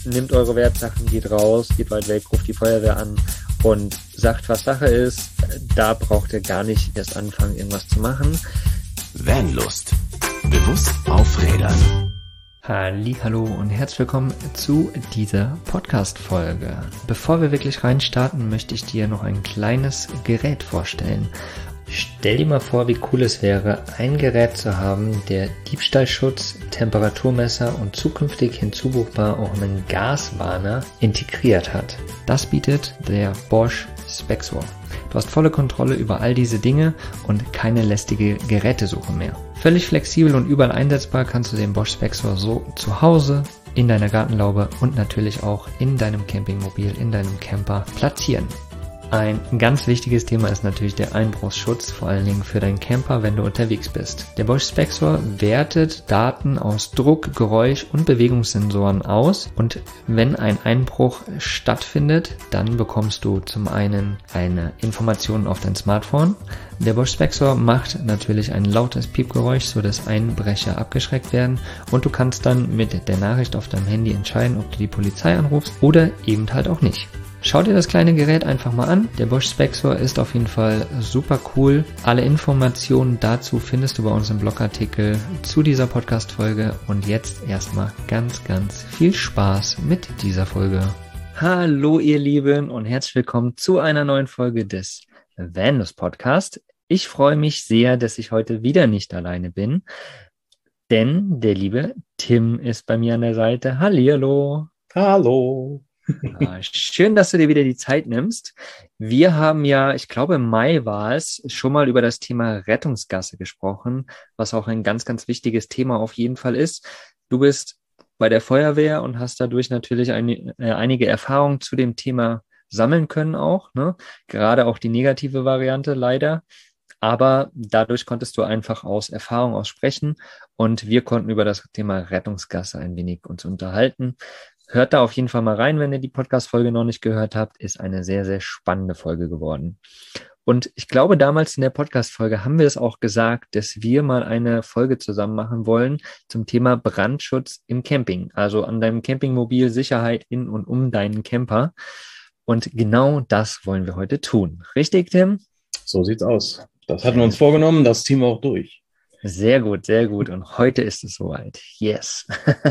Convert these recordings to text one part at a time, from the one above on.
nehmt eure Wertsachen, geht raus, geht weit weg, ruft die Feuerwehr an und sagt, was Sache ist. Da braucht ihr gar nicht erst anfangen, irgendwas zu machen. Vanlust. Bewusst aufrädern. Hallo und herzlich willkommen zu dieser Podcast-Folge. Bevor wir wirklich reinstarten, möchte ich dir noch ein kleines Gerät vorstellen. Stell dir mal vor, wie cool es wäre, ein Gerät zu haben, der Diebstahlschutz, Temperaturmesser und zukünftig hinzubuchbar auch einen Gaswarner integriert hat. Das bietet der Bosch Spexor. Du hast volle Kontrolle über all diese Dinge und keine lästige Gerätesuche mehr. Völlig flexibel und überall einsetzbar kannst du den Bosch Spexor so zu Hause, in deiner Gartenlaube und natürlich auch in deinem Campingmobil, in deinem Camper platzieren. Ein ganz wichtiges Thema ist natürlich der Einbruchsschutz, vor allen Dingen für deinen Camper, wenn du unterwegs bist. Der Bosch Spexor wertet Daten aus Druck, Geräusch und Bewegungssensoren aus und wenn ein Einbruch stattfindet, dann bekommst du zum einen eine Information auf dein Smartphone. Der Bosch Spexor macht natürlich ein lautes Piepgeräusch, sodass Einbrecher abgeschreckt werden und du kannst dann mit der Nachricht auf deinem Handy entscheiden, ob du die Polizei anrufst oder eben halt auch nicht. Schau dir das kleine Gerät einfach mal an. Der Bosch Spexor ist auf jeden Fall super cool. Alle Informationen dazu findest du bei uns im Blogartikel zu dieser Podcast-Folge. Und jetzt erstmal ganz viel Spaß mit dieser Folge. Hallo ihr Lieben und herzlich willkommen zu einer neuen Folge des Vanlust Podcast. Ich freue mich sehr, dass ich heute wieder nicht alleine bin, denn der liebe Tim ist bei mir an der Seite. Hallihallo. Hallo. Schön, dass du dir wieder die Zeit nimmst. Wir haben ja, ich glaube im Mai war es, schon mal über das Thema Rettungsgasse gesprochen, was auch ein ganz wichtiges Thema auf jeden Fall ist. Du bist bei der Feuerwehr und hast dadurch natürlich einige Erfahrungen zu dem Thema sammeln können auch, ne? Gerade auch die negative Variante leider. Aber dadurch konntest du einfach aus Erfahrung sprechen und wir konnten über das Thema Rettungsgasse ein wenig uns unterhalten. Hört da auf jeden Fall mal rein, wenn ihr die Podcast-Folge noch nicht gehört habt. Ist eine sehr spannende Folge geworden. Und ich glaube, damals in der Podcast-Folge haben wir es auch gesagt, dass wir mal eine Folge zusammen machen wollen zum Thema Brandschutz im Camping. Also an deinem Campingmobil, Sicherheit in und um deinen Camper. Und genau das wollen wir heute tun. Richtig, Tim? So sieht's aus. Das hatten wir uns vorgenommen, das ziehen wir auch durch. Sehr gut. Und heute ist es soweit. Yes.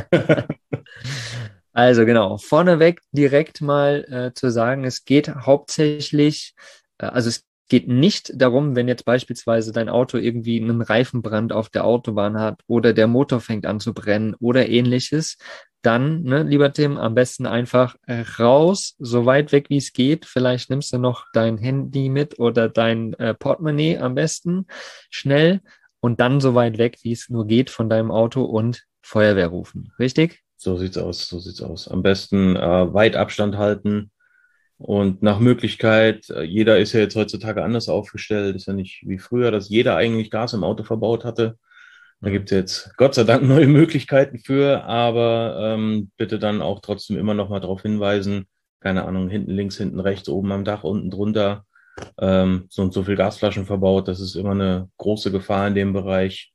Also genau, vorneweg direkt mal zu sagen, es geht hauptsächlich, es geht nicht darum, wenn jetzt beispielsweise dein Auto irgendwie einen Reifenbrand auf der Autobahn hat oder der Motor fängt an zu brennen oder ähnliches, dann, lieber Tim, am besten einfach raus, so weit weg wie es geht. Vielleicht nimmst du noch dein Handy mit oder dein Portemonnaie am besten schnell und dann so weit weg, wie es nur geht von deinem Auto und Feuerwehr rufen. Richtig? So sieht's aus. Am besten weit Abstand halten und nach Möglichkeit, jeder ist ja jetzt heutzutage anders aufgestellt, ist ja nicht wie früher, dass jeder eigentlich Gas im Auto verbaut hatte. Da gibt's jetzt Gott sei Dank neue Möglichkeiten für, aber bitte dann auch trotzdem immer noch mal darauf hinweisen, keine Ahnung, hinten links, hinten rechts, oben am Dach, unten drunter, so und so viel Gasflaschen verbaut, das ist immer eine große Gefahr in dem Bereich.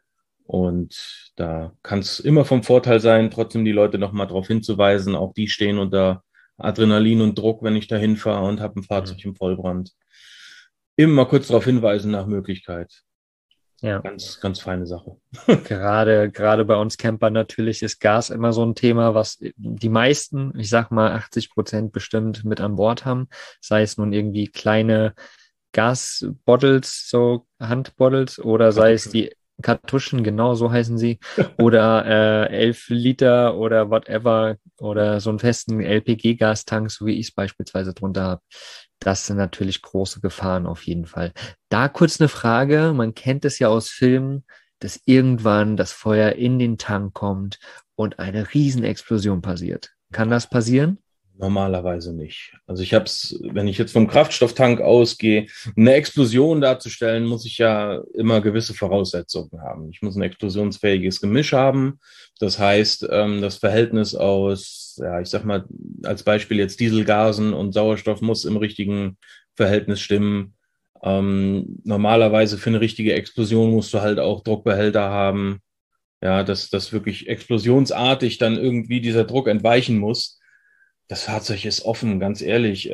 Und da kann es immer vom Vorteil sein, trotzdem die Leute noch mal darauf hinzuweisen. Auch die stehen unter Adrenalin und Druck, wenn ich da hinfahre und habe ein Fahrzeug im Vollbrand. Immer mal kurz darauf hinweisen nach Möglichkeit. Ja. Ganz feine Sache. Gerade bei uns Camper natürlich ist Gas immer so ein Thema, was die meisten, ich sag mal 80% bestimmt mit an Bord haben. Sei es nun irgendwie kleine Gasbottles, so Handbottles oder sei es die Kartuschen, genau so heißen sie, oder 11 Liter oder whatever oder so einen festen LPG-Gastank, so wie ich es beispielsweise drunter habe. Das sind natürlich große Gefahren auf jeden Fall. Da kurz eine Frage, man kennt es ja aus Filmen, dass irgendwann das Feuer in den Tank kommt und eine Riesenexplosion passiert. Kann das passieren? Normalerweise nicht. Also wenn ich jetzt vom Kraftstofftank ausgehe, eine Explosion darzustellen, muss ich ja immer gewisse Voraussetzungen haben. Ich muss ein explosionsfähiges Gemisch haben. Das heißt, das Verhältnis aus, ja, ich sag mal, als Beispiel jetzt Dieselgasen und Sauerstoff muss im richtigen Verhältnis stimmen. Normalerweise für eine richtige Explosion musst du halt auch Druckbehälter haben. ja, dass wirklich explosionsartig dann irgendwie dieser Druck entweichen muss. Das Fahrzeug ist offen, ganz ehrlich.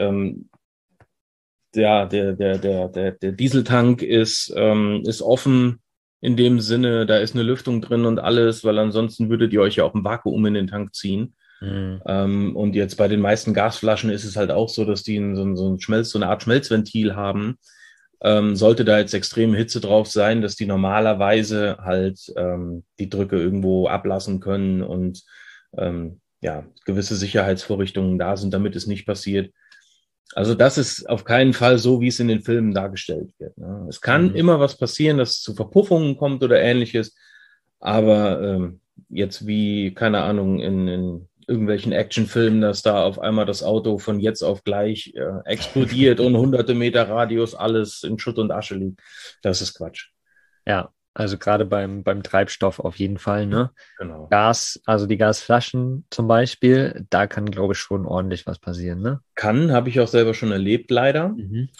Der Dieseltank ist offen in dem Sinne, da ist eine Lüftung drin und alles, weil ansonsten würdet ihr euch ja auch ein Vakuum in den Tank ziehen. Und jetzt bei den meisten Gasflaschen ist es halt auch so, dass die so eine Art Schmelzventil haben. Sollte da jetzt extreme Hitze drauf sein, dass die normalerweise halt die Drücke irgendwo ablassen können und gewisse Sicherheitsvorrichtungen da sind, damit es nicht passiert. Also das ist auf keinen Fall so, wie es in den Filmen dargestellt wird. Ne? Es kann immer was passieren, dass es zu Verpuffungen kommt oder ähnliches, aber jetzt wie, keine Ahnung, in irgendwelchen Actionfilmen, dass da auf einmal das Auto von jetzt auf gleich explodiert und hunderte Meter Radius alles in Schutt und Asche liegt. Das ist Quatsch. Ja, also gerade beim Treibstoff auf jeden Fall, ne? Genau. Gas, also die Gasflaschen zum Beispiel, da kann, glaube ich, schon ordentlich was passieren, ne? Habe ich auch selber schon erlebt, leider.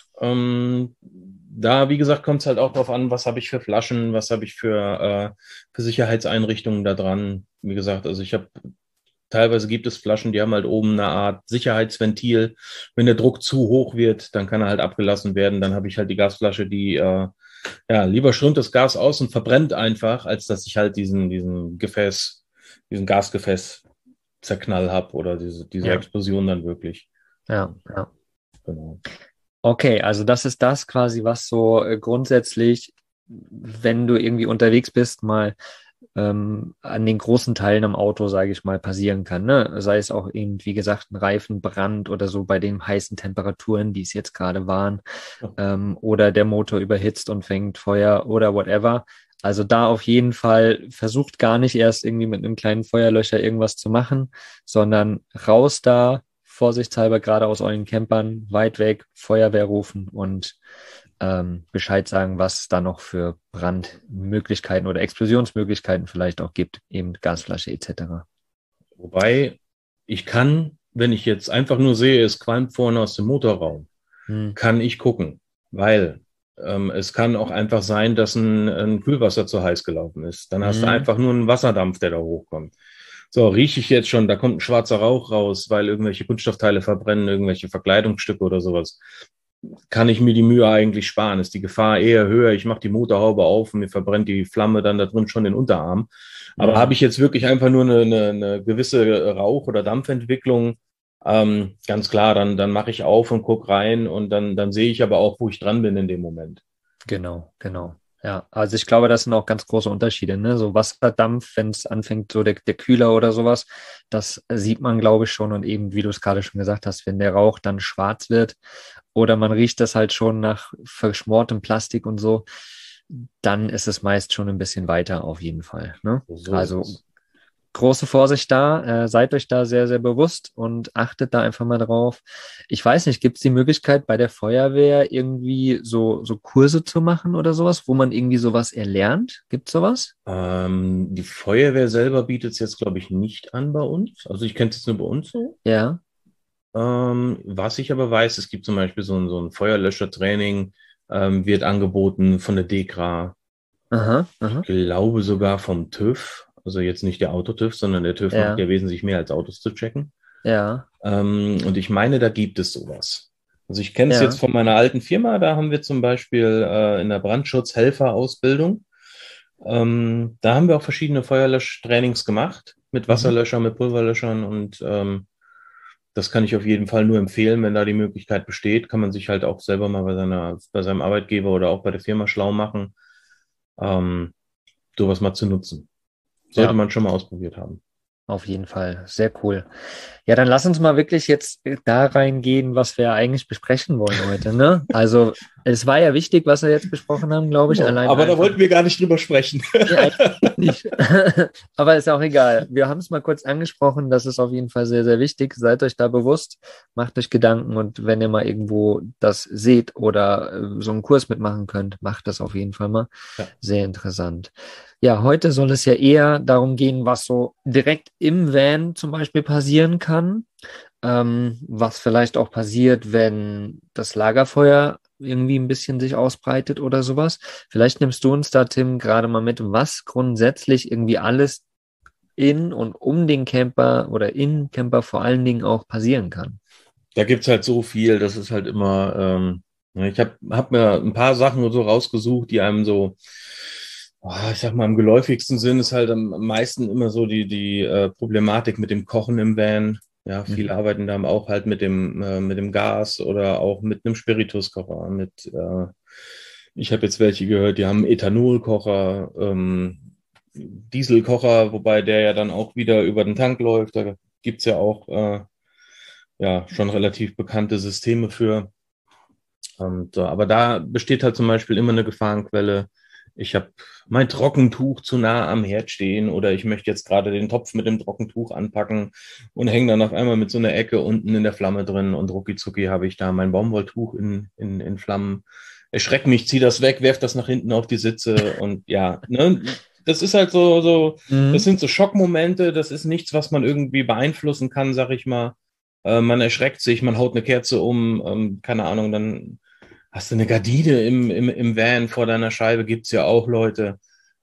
Da, wie gesagt, kommt es halt auch darauf an, was habe ich für Flaschen, was habe ich für Sicherheitseinrichtungen da dran. Wie gesagt, also teilweise gibt es Flaschen, die haben halt oben eine Art Sicherheitsventil. Wenn der Druck zu hoch wird, dann kann er halt abgelassen werden. Dann habe ich halt die Gasflasche, die lieber strömt das Gas aus und verbrennt einfach, als dass ich halt diesen Gasgefäß Zerknall habe oder diese Explosion dann wirklich. Ja. Genau. Okay, also das ist das quasi, was so grundsätzlich, wenn du irgendwie unterwegs bist, mal an den großen Teilen am Auto, sage ich mal, passieren kann. Ne? Sei es auch eben, wie gesagt, ein Reifenbrand oder so bei den heißen Temperaturen, die es jetzt gerade waren, oder der Motor überhitzt und fängt Feuer oder whatever. Also da auf jeden Fall versucht gar nicht erst irgendwie mit einem kleinen Feuerlöscher irgendwas zu machen, sondern raus da, vorsichtshalber gerade aus euren Campern, weit weg, Feuerwehr rufen und Bescheid sagen, was es da noch für Brandmöglichkeiten oder Explosionsmöglichkeiten vielleicht auch gibt, eben Gasflasche etc. Wobei ich kann, wenn ich jetzt einfach nur sehe, es qualmt vorne aus dem Motorraum, kann ich gucken, weil es kann auch einfach sein, dass ein Kühlwasser zu heiß gelaufen ist. Dann hast du einfach nur einen Wasserdampf, der da hochkommt. So, rieche ich jetzt schon, da kommt ein schwarzer Rauch raus, weil irgendwelche Kunststoffteile verbrennen, irgendwelche Verkleidungsstücke oder sowas. Kann ich mir die Mühe eigentlich sparen? Ist die Gefahr eher höher? Ich mache die Motorhaube auf und mir verbrennt die Flamme dann da drin schon den Unterarm. Aber habe ich jetzt wirklich einfach nur eine gewisse Rauch- oder Dampfentwicklung, ganz klar, dann mache ich auf und gucke rein und dann sehe ich aber auch, wo ich dran bin in dem Moment. Genau. Ja, also ich glaube, das sind auch ganz große Unterschiede, ne? So Wasserdampf, wenn es anfängt, so der Kühler oder sowas, das sieht man, glaube ich, schon. Und eben, wie du es gerade schon gesagt hast, wenn der Rauch dann schwarz wird oder man riecht das halt schon nach verschmortem Plastik und so, dann ist es meist schon ein bisschen weiter auf jeden Fall, ne? So also große Vorsicht da, seid euch da sehr, sehr bewusst und achtet da einfach mal drauf. Ich weiß nicht, gibt es die Möglichkeit bei der Feuerwehr irgendwie so Kurse zu machen oder sowas, wo man irgendwie sowas erlernt? Gibt es sowas? Die Feuerwehr selber bietet es jetzt, glaube ich, nicht an bei uns. Also ich kenne es jetzt nur bei uns so. Ja. Was ich aber weiß, es gibt zum Beispiel so ein Feuerlöschertraining, wird angeboten von der DEKRA. Aha. Ich glaube sogar vom TÜV. Also jetzt nicht der Autotüv, sondern der TÜV macht ja wesentlich mehr als Autos zu checken. Ja. Und ich meine, da gibt es sowas. Also ich kenne es jetzt von meiner alten Firma, da haben wir zum Beispiel in der Brandschutzhelferausbildung, da haben wir auch verschiedene Feuerlöschtrainings gemacht, mit Wasserlöschern, mit Pulverlöschern und das kann ich auf jeden Fall nur empfehlen, wenn da die Möglichkeit besteht, kann man sich halt auch selber mal bei seinem Arbeitgeber oder auch bei der Firma schlau machen, sowas mal zu nutzen. Sollte man schon mal ausprobiert haben. Auf jeden Fall. Sehr cool. Ja, dann lass uns mal wirklich jetzt da reingehen, was wir eigentlich besprechen wollen heute, ne? Also, es war ja wichtig, was wir jetzt besprochen haben, glaube ich. Genau, allein aber da wollten wir gar nicht drüber sprechen. Ja, nicht. Aber ist auch egal. Wir haben es mal kurz angesprochen. Das ist auf jeden Fall sehr, sehr wichtig. Seid euch da bewusst, macht euch Gedanken und wenn ihr mal irgendwo das seht oder so einen Kurs mitmachen könnt, macht das auf jeden Fall mal. Ja. Sehr interessant. Ja, heute soll es ja eher darum gehen, was so direkt im Van zum Beispiel passieren kann, was vielleicht auch passiert, wenn das Lagerfeuer irgendwie ein bisschen sich ausbreitet oder sowas. Vielleicht nimmst du uns da, Tim, gerade mal mit, was grundsätzlich irgendwie alles in und um den Camper oder in Camper vor allen Dingen auch passieren kann. Da gibt's halt so viel, das ist halt immer, ich hab mir ein paar Sachen so rausgesucht, die einem so, ich sag mal, im geläufigsten Sinn ist halt am meisten immer so die Problematik mit dem Kochen im Van. Ja, viele arbeiten da auch halt mit dem Gas oder auch mit einem Spirituskocher. Ich habe jetzt welche gehört, die haben Ethanolkocher, Dieselkocher, wobei der ja dann auch wieder über den Tank läuft. Da gibt's ja auch ja schon relativ bekannte Systeme für. Und, aber da besteht halt zum Beispiel immer eine Gefahrenquelle. Ich habe mein Trockentuch zu nah am Herd stehen oder ich möchte jetzt gerade den Topf mit dem Trockentuch anpacken und hänge dann auf einmal mit so einer Ecke unten in der Flamme drin und rucki habe ich da mein Baumwolltuch in Flammen. Erschreck mich, zieh das weg, werf das nach hinten auf die Sitze und ja, ne, das ist halt das sind so Schockmomente, das ist nichts, was man irgendwie beeinflussen kann, sag ich mal. Man erschreckt sich, man haut eine Kerze um, keine Ahnung, dann hast du eine Gardine im Van vor deiner Scheibe, gibt's ja auch Leute.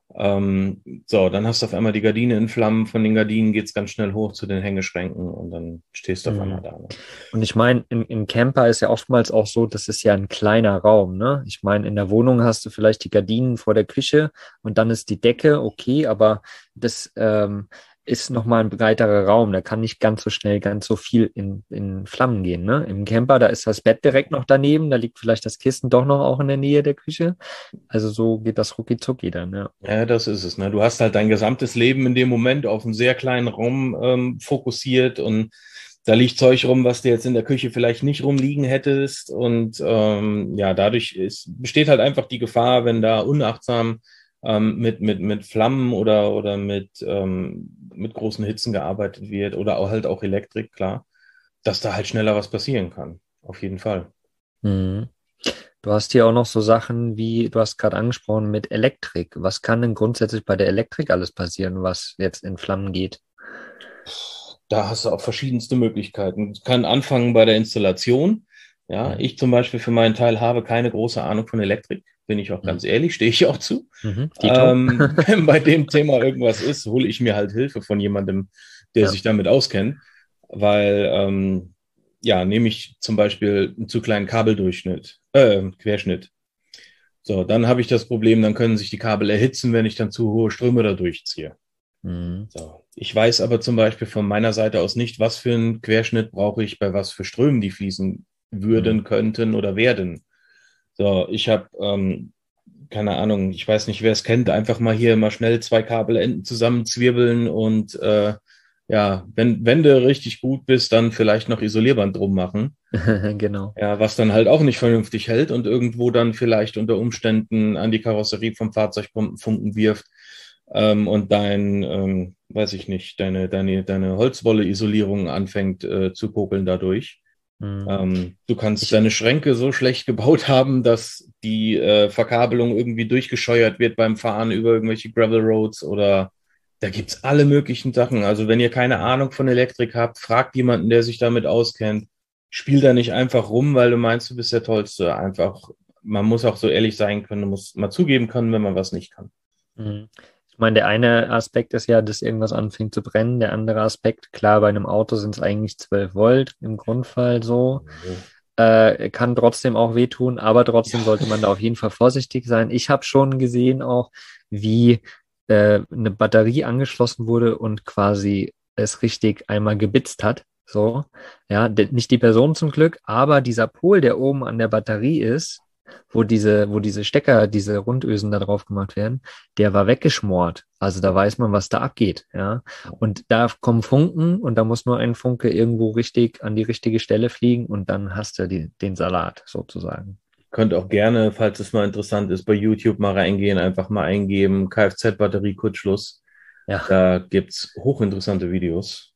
So, dann hast du auf einmal die Gardine in Flammen, von den Gardinen geht's ganz schnell hoch zu den Hängeschränken und dann stehst du auf einmal da. Ne? Und ich meine, im Camper ist ja oftmals auch so, das ist ja ein kleiner Raum, ne? Ich meine, in der Wohnung hast du vielleicht die Gardinen vor der Küche und dann ist die Decke, okay, aber das ist nochmal ein breiterer Raum, da kann nicht ganz so schnell, ganz so viel in Flammen gehen, ne? Im Camper, da ist das Bett direkt noch daneben, da liegt vielleicht das Kissen doch noch auch in der Nähe der Küche. Also so geht das rucki zucki dann, ja. Ja, das ist es. Ne? Du hast halt dein gesamtes Leben in dem Moment auf einen sehr kleinen Raum fokussiert und da liegt Zeug rum, was du jetzt in der Küche vielleicht nicht rumliegen hättest. Und ja, dadurch besteht halt einfach die Gefahr, wenn da unachtsam mit Flammen oder mit großen Hitzen gearbeitet wird oder auch halt auch Elektrik, klar, dass da halt schneller was passieren kann. Auf jeden Fall. Mhm. Du hast hier auch noch so Sachen wie, du hast gerade angesprochen, mit Elektrik. Was kann denn grundsätzlich bei der Elektrik alles passieren, was jetzt in Flammen geht? Da hast du auch verschiedenste Möglichkeiten. Es kann anfangen bei der Installation. Ja, ich zum Beispiel für meinen Teil habe keine große Ahnung von Elektrik. Bin ich auch ganz ehrlich, stehe ich auch zu. Wenn bei dem Thema irgendwas ist, hole ich mir halt Hilfe von jemandem, der sich damit auskennt. Weil, ja, nehme ich zum Beispiel einen zu kleinen Querschnitt. So, dann habe ich das Problem, dann können sich die Kabel erhitzen, wenn ich dann zu hohe Ströme da durchziehe. So. Ich weiß aber zum Beispiel von meiner Seite aus nicht, was für einen Querschnitt brauche ich, bei was für Strömen die fließen würden, könnten oder werden. So, ich habe, keine Ahnung, ich weiß nicht, wer es kennt, einfach mal hier mal schnell 2 Kabelenden zusammenzwirbeln und ja, wenn du richtig gut bist, dann vielleicht noch Isolierband drum machen. Genau. Ja, was dann halt auch nicht vernünftig hält und irgendwo dann vielleicht unter Umständen an die Karosserie vom Fahrzeug Funken wirft und weiß ich nicht, deine Holzwolle-Isolierung anfängt zu kokeln dadurch. Du kannst deine Schränke so schlecht gebaut haben, dass die Verkabelung irgendwie durchgescheuert wird beim Fahren über irgendwelche Gravel Roads oder da gibt's alle möglichen Sachen. Also wenn ihr keine Ahnung von Elektrik habt, fragt jemanden, der sich damit auskennt. Spiel da nicht einfach rum, weil du meinst, du bist der Tollste. Einfach, man muss auch so ehrlich sein können, man muss mal zugeben können, wenn man was nicht kann. Ich meine, der eine Aspekt ist ja, dass irgendwas anfängt zu brennen. Der andere Aspekt, klar, bei einem Auto sind es eigentlich 12 Volt im Grundfall so. Kann trotzdem auch wehtun, aber trotzdem sollte man da auf jeden Fall vorsichtig sein. Ich habe schon gesehen auch, wie eine Batterie angeschlossen wurde und quasi es richtig einmal gebitzt hat. So, ja, nicht die Person zum Glück, aber dieser Pol, der oben an der Batterie ist, wo diese Stecker, diese Rundösen da drauf gemacht werden, der war weggeschmort. Also da weiß man, was da abgeht, ja. Und da kommen Funken und da muss nur ein Funke irgendwo richtig an die richtige Stelle fliegen und dann hast du den Salat sozusagen. Könnt auch gerne, falls es mal interessant ist, bei YouTube mal reingehen, einfach mal eingeben, Kfz-Batterie-Kurzschluss. Ja. Da gibt's hochinteressante Videos.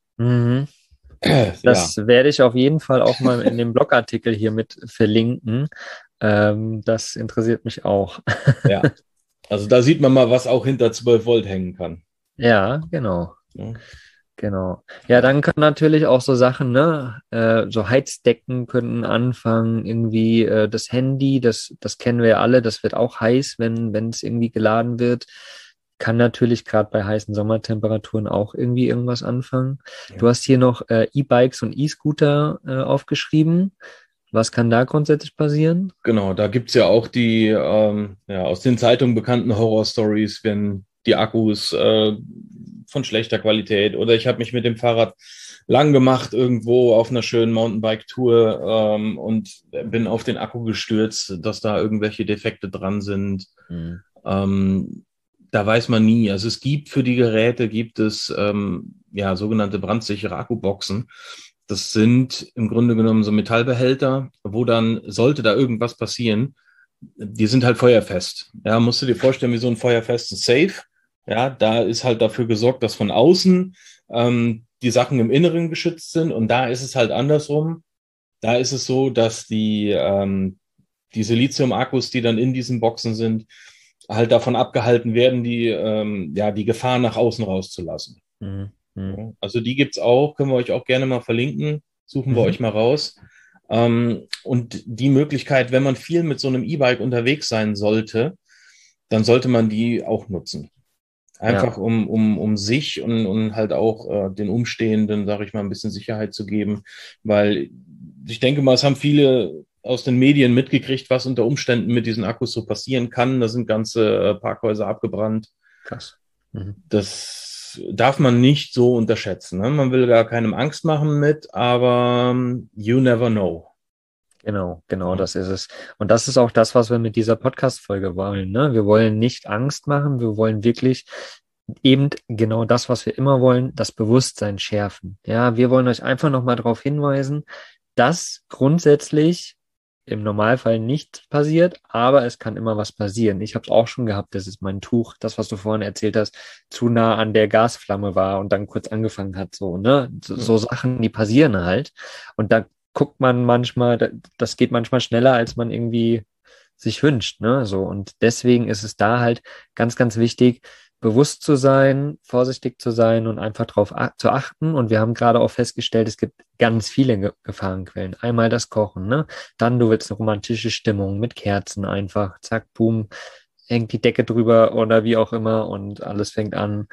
Das werde ich auf jeden Fall auch mal in dem Blogartikel hier mit verlinken. Das interessiert mich auch. Ja, also da sieht man mal, was auch hinter 12 Volt hängen kann. Ja, genau. Ja. Genau. Ja, dann können natürlich auch so Sachen, ne, so Heizdecken könnten anfangen, irgendwie das Handy, das kennen wir ja alle, das wird auch heiß, wenn es irgendwie geladen wird. Kann natürlich gerade bei heißen Sommertemperaturen auch irgendwie irgendwas anfangen. Du Ja. hast hier noch E-Bikes und E-Scooter aufgeschrieben. Was kann da grundsätzlich passieren? Genau, da gibt's ja auch die ja, aus den Zeitungen bekannten Horror-Stories, wenn die Akkus von schlechter Qualität oder ich habe mich mit dem Fahrrad lang gemacht irgendwo auf einer schönen Mountainbike-Tour und bin auf den Akku gestürzt, dass da irgendwelche Defekte dran sind. Hm. Ähm, Da weiß man nie. Also es gibt für die Geräte gibt es ja sogenannte brandsichere Akkuboxen. Das sind im Grunde genommen so Metallbehälter, wo dann, sollte da irgendwas passieren, die sind halt feuerfest. Ja, musst du dir vorstellen, wie so ein feuerfestes Safe. Ja, da ist halt dafür gesorgt, dass von außen die Sachen im Inneren geschützt sind. Und da ist es halt andersrum. Da ist es so, dass diese Lithium-Akkus, die dann in diesen Boxen sind, halt davon abgehalten werden, ja, die Gefahr nach außen rauszulassen. Hm. Hm. Ja, also die gibt's auch, können wir euch auch gerne mal verlinken, suchen wir Mhm. euch mal raus. Und die Möglichkeit, wenn man viel mit so einem E-Bike unterwegs sein sollte, dann sollte man die auch nutzen. Ja. Einfach um sich und halt auch den Umstehenden, sage ich mal, ein bisschen Sicherheit zu geben. Weil ich denke mal, es haben viele aus den Medien mitgekriegt, was unter Umständen mit diesen Akkus so passieren kann. Da sind ganze Parkhäuser abgebrannt. Krass. Mhm. Das darf man nicht so unterschätzen. Ne? Man will gar keinem Angst machen mit, aber you never know. Genau, genau, Ja. das ist es. Und das ist auch das, was wir mit dieser Podcast-Folge wollen, ne? Wir wollen nicht Angst machen, wir wollen wirklich eben genau das, was wir immer wollen, das Bewusstsein schärfen. Ja, wir wollen euch einfach nochmal darauf hinweisen, dass grundsätzlich im Normalfall nicht passiert, aber es kann immer was passieren. Ich habe es auch schon gehabt, das ist mein Tuch, das, was du vorhin erzählt hast, zu nah an der Gasflamme war und dann kurz angefangen hat, so, ne? So Sachen, die passieren halt. Und da guckt man manchmal, das geht manchmal schneller, als man irgendwie sich wünscht, ne? So. Und deswegen ist es da halt ganz, ganz wichtig, bewusst zu sein, vorsichtig zu sein und einfach darauf zu achten. Und wir haben gerade auch festgestellt, es gibt ganz viele Gefahrenquellen. Einmal das Kochen, ne? Dann du willst eine romantische Stimmung mit Kerzen einfach, zack, boom, hängt die Decke drüber oder wie auch immer und alles fängt an.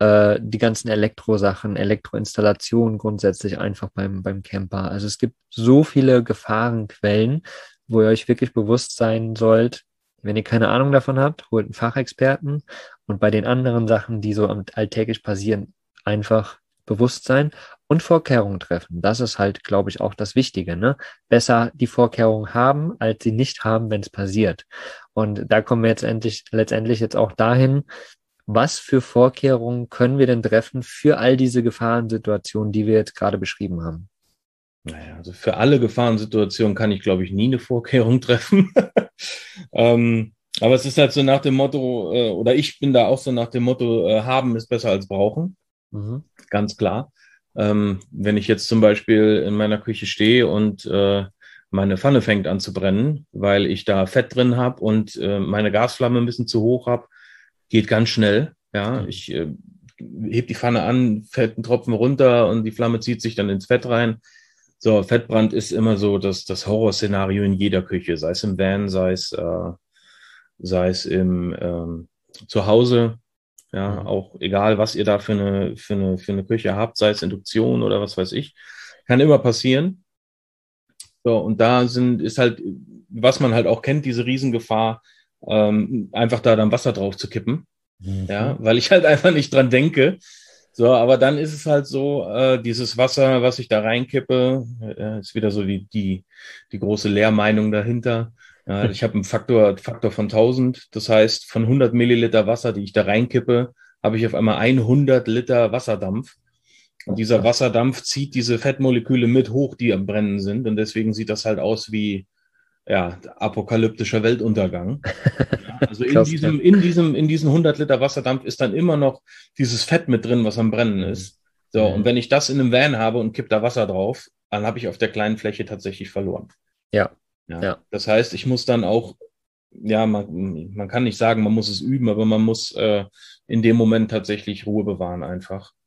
Die ganzen Elektrosachen, Elektroinstallationen grundsätzlich einfach beim Camper. Also es gibt so viele Gefahrenquellen, wo ihr euch wirklich bewusst sein sollt. Wenn ihr keine Ahnung davon habt, holt einen Fachexperten und bei den anderen Sachen, die so alltäglich passieren, einfach Bewusstsein und Vorkehrungen treffen. Das ist halt, glaube ich, auch das Wichtige, ne? Besser die Vorkehrungen haben, als sie nicht haben, wenn es passiert. Und da kommen wir jetzt letztendlich jetzt auch dahin, was für Vorkehrungen können wir denn treffen für all diese Gefahrensituationen, die wir jetzt gerade beschrieben haben? Naja, also für alle Gefahrensituationen kann ich, glaube ich, nie eine Vorkehrung treffen. Aber es ist halt so nach dem Motto, oder ich bin da auch so nach dem Motto, haben ist besser als brauchen, Mhm. ganz klar. Wenn ich jetzt zum Beispiel in meiner Küche stehe und meine Pfanne fängt an zu brennen, weil ich da Fett drin habe und meine Gasflamme ein bisschen zu hoch habe, geht ganz schnell. Ja, Mhm. ich heb die Pfanne an, fällt ein Tropfen runter und die Flamme zieht sich dann ins Fett rein. So, Fettbrand ist immer so das Horrorszenario in jeder Küche, sei es im Van, sei es im zu Hause. Ja, Mhm. auch egal, was ihr da für eine Küche habt, sei es Induktion oder was weiß ich, kann immer passieren. So, und ist halt, was man halt auch kennt, diese Riesengefahr, einfach da dann Wasser drauf zu kippen. Ja, Mhm. weil ich halt einfach nicht dran denke. So, aber dann ist es halt so, dieses Wasser, was ich da reinkippe, ist wieder so die große Lehrmeinung dahinter. Ja, ich habe einen Faktor von 1000. Das heißt, von 100 Milliliter Wasser, die ich da reinkippe, habe ich auf einmal 100 Liter Wasserdampf. Und Oh, dieser krass. Wasserdampf zieht diese Fettmoleküle mit hoch, die am Brennen sind. Und deswegen sieht das halt aus wie, ja, apokalyptischer Weltuntergang. Ja, also Krass, ja. in diesen 100 Liter Wasserdampf ist dann immer noch dieses Fett mit drin, was am Brennen Mhm. ist. So, und Mhm. wenn ich das in einem Van habe und kipp da Wasser drauf, dann habe ich auf der kleinen Fläche tatsächlich verloren. Ja, Ja, ja. das heißt, ich muss dann auch, ja, man kann nicht sagen, man muss es üben, aber man muss in dem Moment tatsächlich Ruhe bewahren einfach.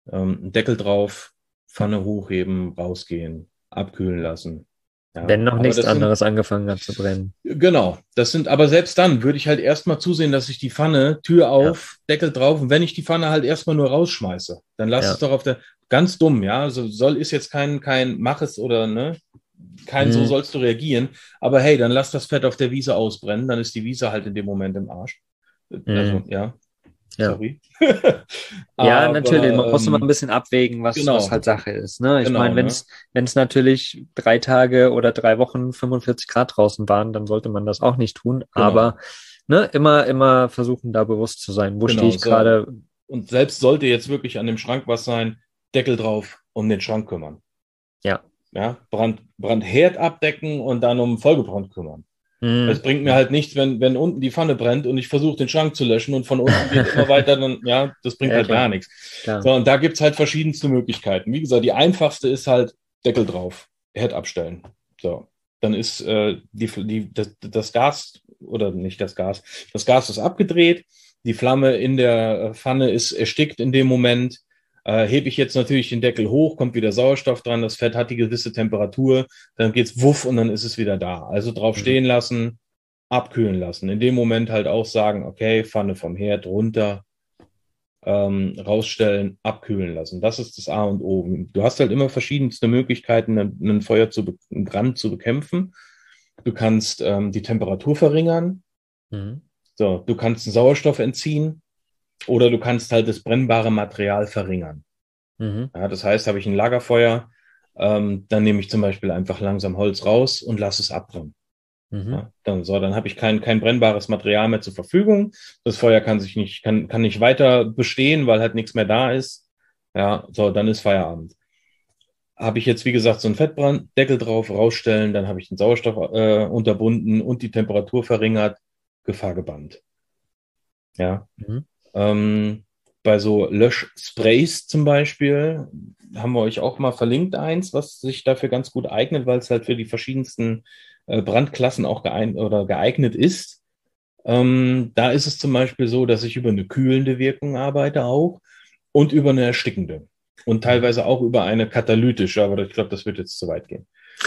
Deckel drauf, Pfanne hochheben, rausgehen, abkühlen lassen. Ja, Wenn noch aber nichts das sind, anderes angefangen hat zu brennen. genau, aber selbst dann würde ich halt erstmal zusehen, dass ich die Pfanne, Tür Ja, auf, Deckel drauf und wenn ich die Pfanne halt erstmal nur rausschmeiße, dann lass es ja. doch ganz dumm, ja, also ist jetzt kein mach es oder, ne, kein so Mhm. sollst du reagieren, aber hey, dann lass das Fett auf der Wiese ausbrennen, dann ist die Wiese halt in dem Moment im Arsch. Also, Mhm. ja, Ja. sorry. Ja, natürlich. Man Aber, muss immer ein bisschen abwägen, was genau, halt Sache ist. Ne? Ich genau, meine, ne, wenn es natürlich 3 Tage oder 3 Wochen 45 Grad draußen waren, dann sollte man das auch nicht tun. genau, Aber ne, immer versuchen, da bewusst zu sein. Wo stehe genau, ich so. gerade? Und selbst sollte jetzt wirklich an dem Schrank was sein, Deckel drauf, um den Schrank kümmern. Ja. Ja, Brandherd abdecken und dann um Folgebrand kümmern. Es Mhm. bringt mir halt nichts, wenn unten die Pfanne brennt und ich versuche den Schrank zu löschen und von unten geht immer weiter, dann, ja, das bringt Ja, halt gar klar, nichts. klar. So, und da gibt's halt verschiedenste Möglichkeiten. Wie gesagt, die einfachste ist halt Deckel drauf, Herd abstellen. So, dann ist das Gas, oder nicht das Gas ist abgedreht, die Flamme in der Pfanne ist erstickt in dem Moment. Hebe ich jetzt natürlich den Deckel hoch, kommt wieder Sauerstoff dran, das Fett hat die gewisse Temperatur, dann geht's wuff und dann ist es wieder da. Also drauf Mhm. stehen lassen, abkühlen lassen. In dem Moment halt auch sagen, okay, Pfanne vom Herd runter, rausstellen, abkühlen lassen. Das ist das A und O. Du hast halt immer verschiedenste Möglichkeiten, einen Brand zu bekämpfen. Du kannst die Temperatur verringern. Mhm. So, du kannst den Sauerstoff entziehen oder du kannst halt das brennbare Material verringern. Mhm. Ja, das heißt, habe ich ein Lagerfeuer, dann nehme ich zum Beispiel einfach langsam Holz raus und lasse es abbrennen. Mhm. Ja, dann habe ich kein brennbares Material mehr zur Verfügung. Das Feuer kann nicht weiter bestehen, weil halt nichts mehr da ist. Ja, so, dann ist Feierabend. Habe ich jetzt, wie gesagt, so einen Fettbranddeckel drauf, rausstellen, dann habe ich den Sauerstoff unterbunden und die Temperatur verringert, Gefahr gebannt. Ja. Mhm. Bei so Löschsprays zum Beispiel haben wir euch auch mal verlinkt eins, was sich dafür ganz gut eignet, weil es halt für die verschiedensten Brandklassen auch geeignet ist. Da ist es zum Beispiel so, dass ich über eine kühlende Wirkung arbeite auch und über eine erstickende und Mhm. teilweise auch über eine katalytische, aber ich glaube, das wird jetzt zu weit gehen.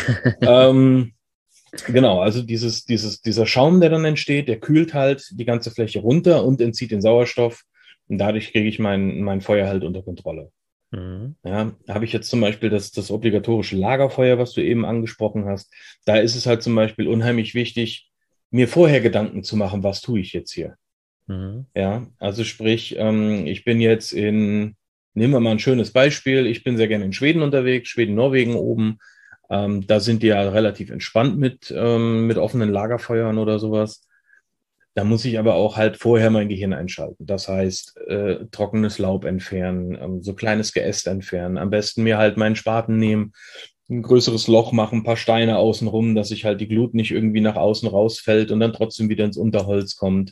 Ähm, Genau, also dieser Schaum, der dann entsteht, der kühlt halt die ganze Fläche runter und entzieht den Sauerstoff. Und dadurch kriege ich mein Feuer halt unter Kontrolle. Mhm. Ja, habe ich jetzt zum Beispiel das obligatorische Lagerfeuer, was du eben angesprochen hast. Da ist es halt zum Beispiel unheimlich wichtig, mir vorher Gedanken zu machen, was tue ich jetzt hier? Mhm. Ja, also sprich, ich bin jetzt nehmen wir mal ein schönes Beispiel. Ich bin sehr gerne in Schweden unterwegs, Schweden, Norwegen oben. Da sind die ja relativ entspannt mit offenen Lagerfeuern oder sowas. Da muss ich aber auch halt vorher mein Gehirn einschalten. Das heißt, trockenes Laub entfernen, so kleines Geäst entfernen. Am besten mir halt meinen Spaten nehmen, ein größeres Loch machen, ein paar Steine außenrum, dass sich halt die Glut nicht irgendwie nach außen rausfällt und dann trotzdem wieder ins Unterholz kommt.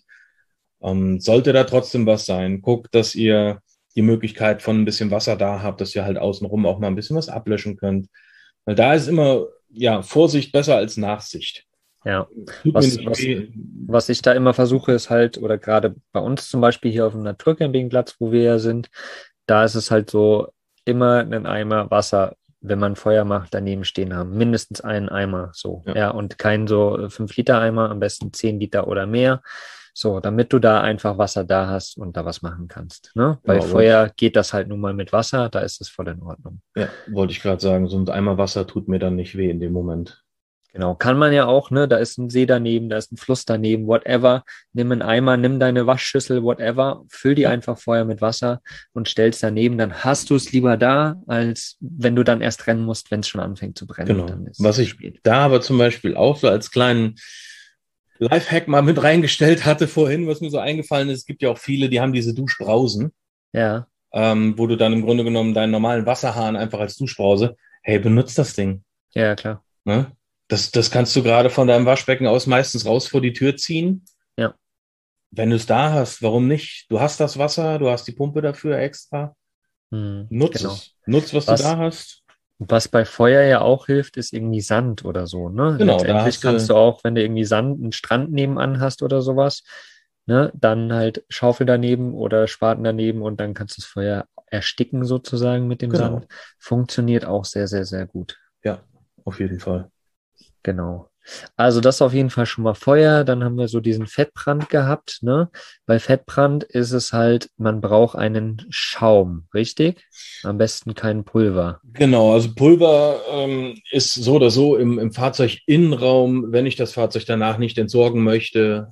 Sollte da trotzdem was sein, guckt, dass ihr die Möglichkeit von ein bisschen Wasser da habt, dass ihr halt außenrum auch mal ein bisschen was ablöschen könnt. Weil da ist immer, ja, Vorsicht besser als Nachsicht. Ja, Tut mir was, nicht was, weh. was ich da immer versuche, ist halt, oder gerade bei uns zum Beispiel hier auf dem Naturcampingplatz, wo wir ja sind, da ist es halt so, immer einen Eimer Wasser, wenn man Feuer macht, daneben stehen haben. Mindestens einen Eimer, so. Ja, Ja, und kein so 5-Liter-Eimer, am besten 10 Liter oder mehr. So, damit du da einfach Wasser da hast und da was machen kannst. Ne? Bei genau, wollte Feuer geht das halt nun mal mit Wasser, da ist es voll in Ordnung. wollte ich gerade sagen, so ein Eimer Wasser tut mir dann nicht weh in dem Moment. Genau, kann man ja auch, ne? Da ist ein See daneben, da ist ein Fluss daneben, whatever. Nimm einen Eimer, nimm deine Waschschüssel, whatever, füll die Ja, einfach vorher mit Wasser und stell's daneben. Dann hast du es lieber da, als wenn du dann erst rennen musst, wenn es schon anfängt zu brennen und genau. dann ist es Was zu ich spät. da aber zum Beispiel auch so als kleinen Lifehack mal mit reingestellt hatte vorhin, was mir so eingefallen ist, es gibt ja auch viele, die haben diese Duschbrausen, Ja, wo du dann im Grunde genommen deinen normalen Wasserhahn einfach als Duschbrause, hey, benutzt das Ding. ja, klar. Ne? Das kannst du gerade von deinem Waschbecken aus meistens raus vor die Tür ziehen. Ja, Wenn du es da hast, warum nicht? Du hast das Wasser, du hast die Pumpe dafür extra. Nutz genau. es. Nutz, was du Was, da hast. was bei Feuer ja auch hilft, ist irgendwie Sand oder so, ne? Genau, da Letztendlich hast kannst du, du auch, wenn du irgendwie Sand, einen Strand nebenan hast oder sowas, ne, dann halt Schaufel daneben oder Spaten daneben und dann kannst du das Feuer ersticken sozusagen mit dem Genau. Sand. Funktioniert auch sehr, sehr, sehr gut. Ja, auf jeden Fall. Genau. Also das auf jeden Fall schon mal Feuer. Dann haben wir so diesen Fettbrand gehabt, ne? Bei Fettbrand ist es halt, man braucht einen Schaum, richtig? Am besten kein Pulver. Genau, also Pulver ist so oder so im Fahrzeuginnenraum, wenn ich das Fahrzeug danach nicht entsorgen möchte.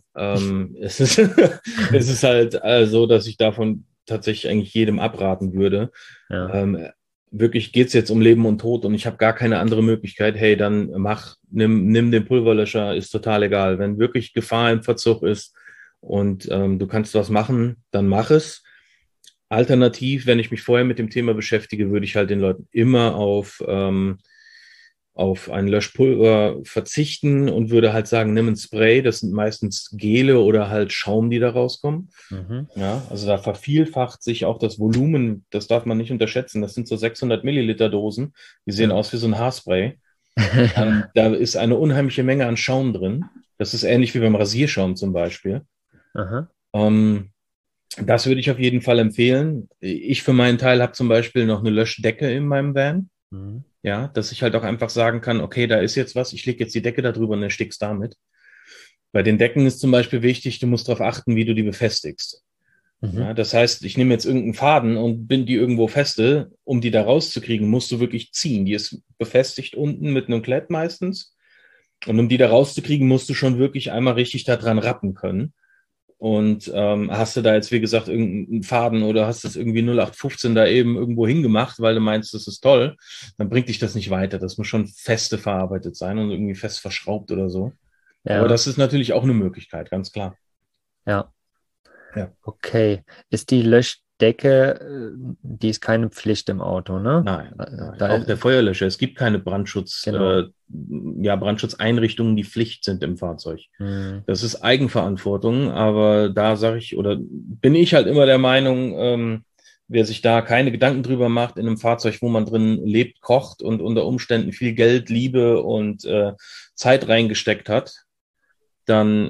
Es ist halt so, dass ich davon tatsächlich eigentlich jedem abraten würde. Ja. Wirklich geht's jetzt um Leben und Tod und ich habe gar keine andere Möglichkeit. Hey, dann nimm den Pulverlöscher, ist total egal. Wenn wirklich Gefahr im Verzug ist und du kannst was machen, dann mach es. Alternativ, wenn ich mich vorher mit dem Thema beschäftige, würde ich halt den Leuten immer auf ein Löschpulver verzichten und würde halt sagen, nimm ein Spray. Das sind meistens Gele oder halt Schaum, die da rauskommen. Mhm. Ja, also da vervielfacht sich auch das Volumen. Das darf man nicht unterschätzen. Das sind so 600 Milliliter Dosen. Die sehen Ja. aus wie so ein Haarspray. Ja. Da ist eine unheimliche Menge an Schaum drin. Das ist ähnlich wie beim Rasierschaum zum Beispiel. Aha. Das würde ich auf jeden Fall empfehlen. Ich für meinen Teil habe zum Beispiel noch eine Löschdecke in meinem Van. Mhm. Ja, dass ich halt auch einfach sagen kann, okay, da ist jetzt was, ich lege jetzt die Decke da drüber und erstick's damit. Bei den Decken ist zum Beispiel wichtig, du musst darauf achten, wie du die befestigst. Mhm. Ja, das heißt, ich nehme jetzt irgendeinen Faden und bind die irgendwo feste, um die da rauszukriegen, musst du wirklich ziehen. Die ist befestigt unten mit einem Klett meistens. Und um die da rauszukriegen, musst du schon wirklich einmal richtig da dran rappen können. Und hast du da jetzt, wie gesagt, irgendeinen Faden oder hast das irgendwie 0815 da eben irgendwo hingemacht, weil du meinst, das ist toll, dann bringt dich das nicht weiter. Das muss schon feste verarbeitet sein und irgendwie fest verschraubt oder so. Aber Ja. das ist natürlich auch eine Möglichkeit, ganz klar. Ja. Ja. Okay. Ist die Löschdecke, die ist keine Pflicht im Auto, ne? Nein, nein. Da, Auch der Feuerlöscher. Es gibt keine genau. Brandschutzeinrichtungen, die Pflicht sind im Fahrzeug. Mhm. Das ist Eigenverantwortung, aber da sage ich, oder bin ich halt immer der Meinung, wer sich da keine Gedanken drüber macht, in einem Fahrzeug, wo man drin lebt, kocht und unter Umständen viel Geld, Liebe und Zeit reingesteckt hat, dann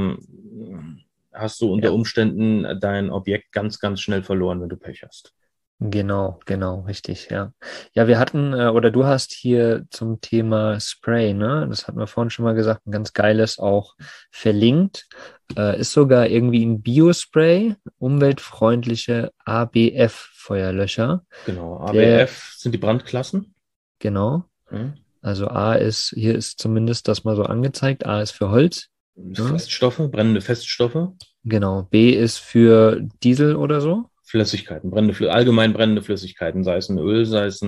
hast du unter Ja. Umständen dein Objekt ganz, ganz schnell verloren, wenn du Pech hast. Genau, genau, richtig, ja. Ja, wir hatten, oder du hast hier zum Thema Spray, ne? Das hatten wir vorhin schon mal gesagt, ein ganz geiles auch verlinkt. Ist sogar irgendwie ein Biospray, umweltfreundliche ABF-Feuerlöscher. Genau, Der, ABF sind die Brandklassen. genau, Hm? also A ist, hier ist zumindest das mal so angezeigt, A ist für Holz, ne? Feststoffe, brennende Feststoffe, Genau, B ist für Diesel oder so. Flüssigkeiten, allgemein brennende Flüssigkeiten, sei es ein Öl,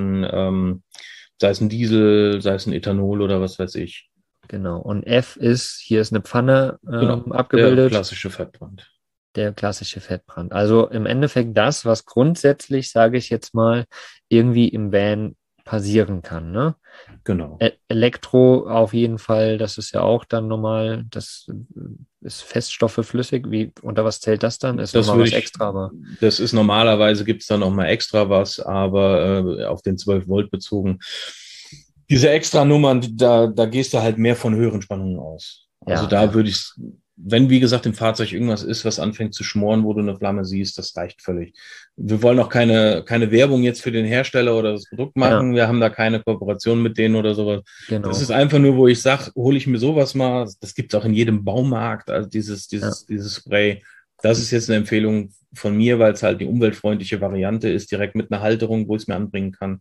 sei es ein Diesel, sei es ein Ethanol oder was weiß ich. Genau, und F ist, hier ist eine Pfanne Genau, der abgebildet. klassische Fettbrand. Der klassische Fettbrand. Also im Endeffekt das, was grundsätzlich, sage ich jetzt mal, irgendwie im Van passieren kann. Ne? Genau. Elektro auf jeden Fall, das ist ja auch dann normal, das ist Feststoffe flüssig. Wie, unter was zählt das dann? Ist Das nochmal würde was ich, extra, aber das ist normalerweise, gibt es da nochmal extra was, aber auf den 12 Volt bezogen. Diese extra Nummern, da gehst du halt mehr von höheren Spannungen aus. Also ja, da ja, würde ich, wenn wie gesagt im Fahrzeug irgendwas ist, was anfängt zu schmoren, wo du eine Flamme siehst, das reicht völlig. Wir wollen auch keine Werbung jetzt für den Hersteller oder das Produkt ja, machen. Wir haben da keine Kooperation mit denen oder sowas. Das ist genau. einfach nur, wo ich sage, hole ich mir sowas mal. Das gibt's auch in jedem Baumarkt, also Ja, dieses Spray. Das ist jetzt eine Empfehlung von mir, weil es halt die umweltfreundliche Variante ist, direkt mit einer Halterung, wo ich es mir anbringen kann.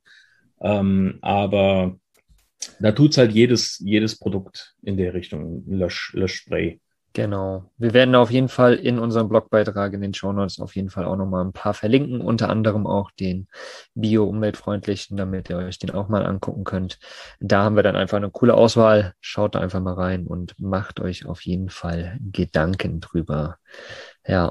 Aber da tut's halt jedes Produkt in der Richtung, Löschspray. genau. Wir werden auf jeden Fall in unserem Blogbeitrag in den Shownotes auf jeden Fall auch nochmal ein paar verlinken, unter anderem auch den bio-umweltfreundlichen, damit ihr euch den auch mal angucken könnt. Da haben wir dann einfach eine coole Auswahl. Schaut da einfach mal rein und macht euch auf jeden Fall Gedanken drüber. Ja.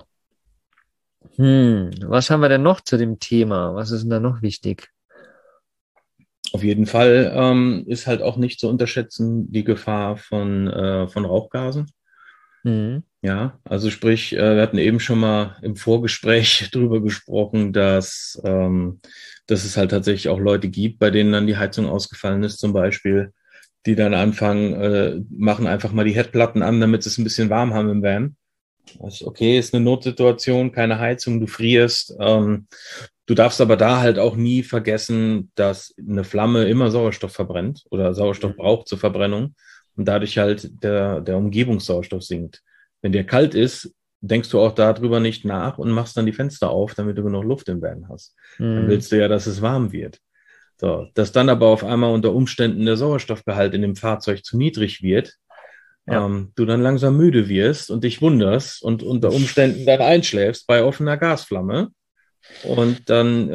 Was haben wir denn noch zu dem Thema? Was ist denn da noch wichtig? Auf jeden Fall ist halt auch nicht zu unterschätzen die Gefahr von Rauchgasen. Mhm. Ja, also sprich, wir hatten eben schon mal im Vorgespräch drüber gesprochen, dass es halt tatsächlich auch Leute gibt, bei denen dann die Heizung ausgefallen ist zum Beispiel, die dann anfangen, machen einfach mal die Herdplatten an, damit sie es ein bisschen warm haben im Van. Das ist okay, ist eine Notsituation, keine Heizung, du frierst. Du darfst aber da halt auch nie vergessen, dass eine Flamme immer Sauerstoff verbrennt oder Sauerstoff braucht zur Verbrennung und dadurch halt der Umgebungssauerstoff sinkt. Wenn der kalt ist, denkst du auch darüber nicht nach und machst dann die Fenster auf, damit du genug Luft im Van hast. Dann willst du ja, dass es warm wird. So, dass dann aber auf einmal unter Umständen der Sauerstoffgehalt in dem Fahrzeug zu niedrig wird, Ja. du dann langsam müde wirst und dich wunderst und unter Umständen dann einschläfst bei offener Gasflamme und dann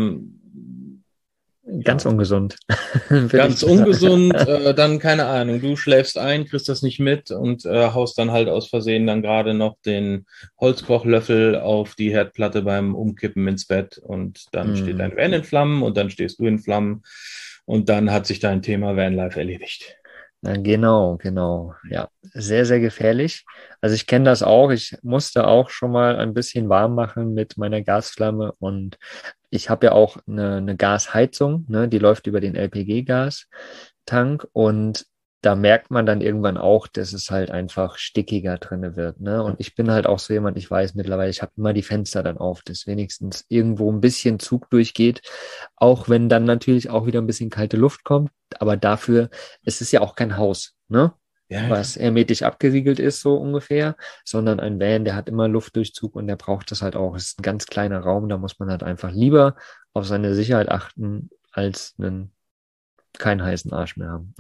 Ganz ungesund. ganz ungesund, dann keine Ahnung, du schläfst ein, kriegst das nicht mit und haust dann halt aus Versehen dann gerade noch den Holzkochlöffel auf die Herdplatte beim Umkippen ins Bett und dann steht dein Van in Flammen und dann stehst du in Flammen und dann hat sich dein Thema Vanlife erledigt. Na, genau. Ja, sehr, sehr gefährlich. Also ich kenne das auch. Ich musste auch schon mal ein bisschen warm machen mit meiner Gasflamme und ich habe ja auch eine Gasheizung, ne? Die läuft über den LPG-Gastank und da merkt man dann irgendwann auch, dass es halt einfach stickiger drinne wird, ne? Und ich bin halt auch so jemand, ich weiß mittlerweile, ich habe immer die Fenster dann auf, dass wenigstens irgendwo ein bisschen Zug durchgeht, auch wenn dann natürlich auch wieder ein bisschen kalte Luft kommt, aber dafür, es ist ja auch kein Haus, ne? Ja, Was hermetisch abgeriegelt ist, so ungefähr, sondern ein Van, der hat immer Luftdurchzug und der braucht das halt auch. Es ist ein ganz kleiner Raum, da muss man halt einfach lieber auf seine Sicherheit achten, als keinen heißen Arsch mehr haben.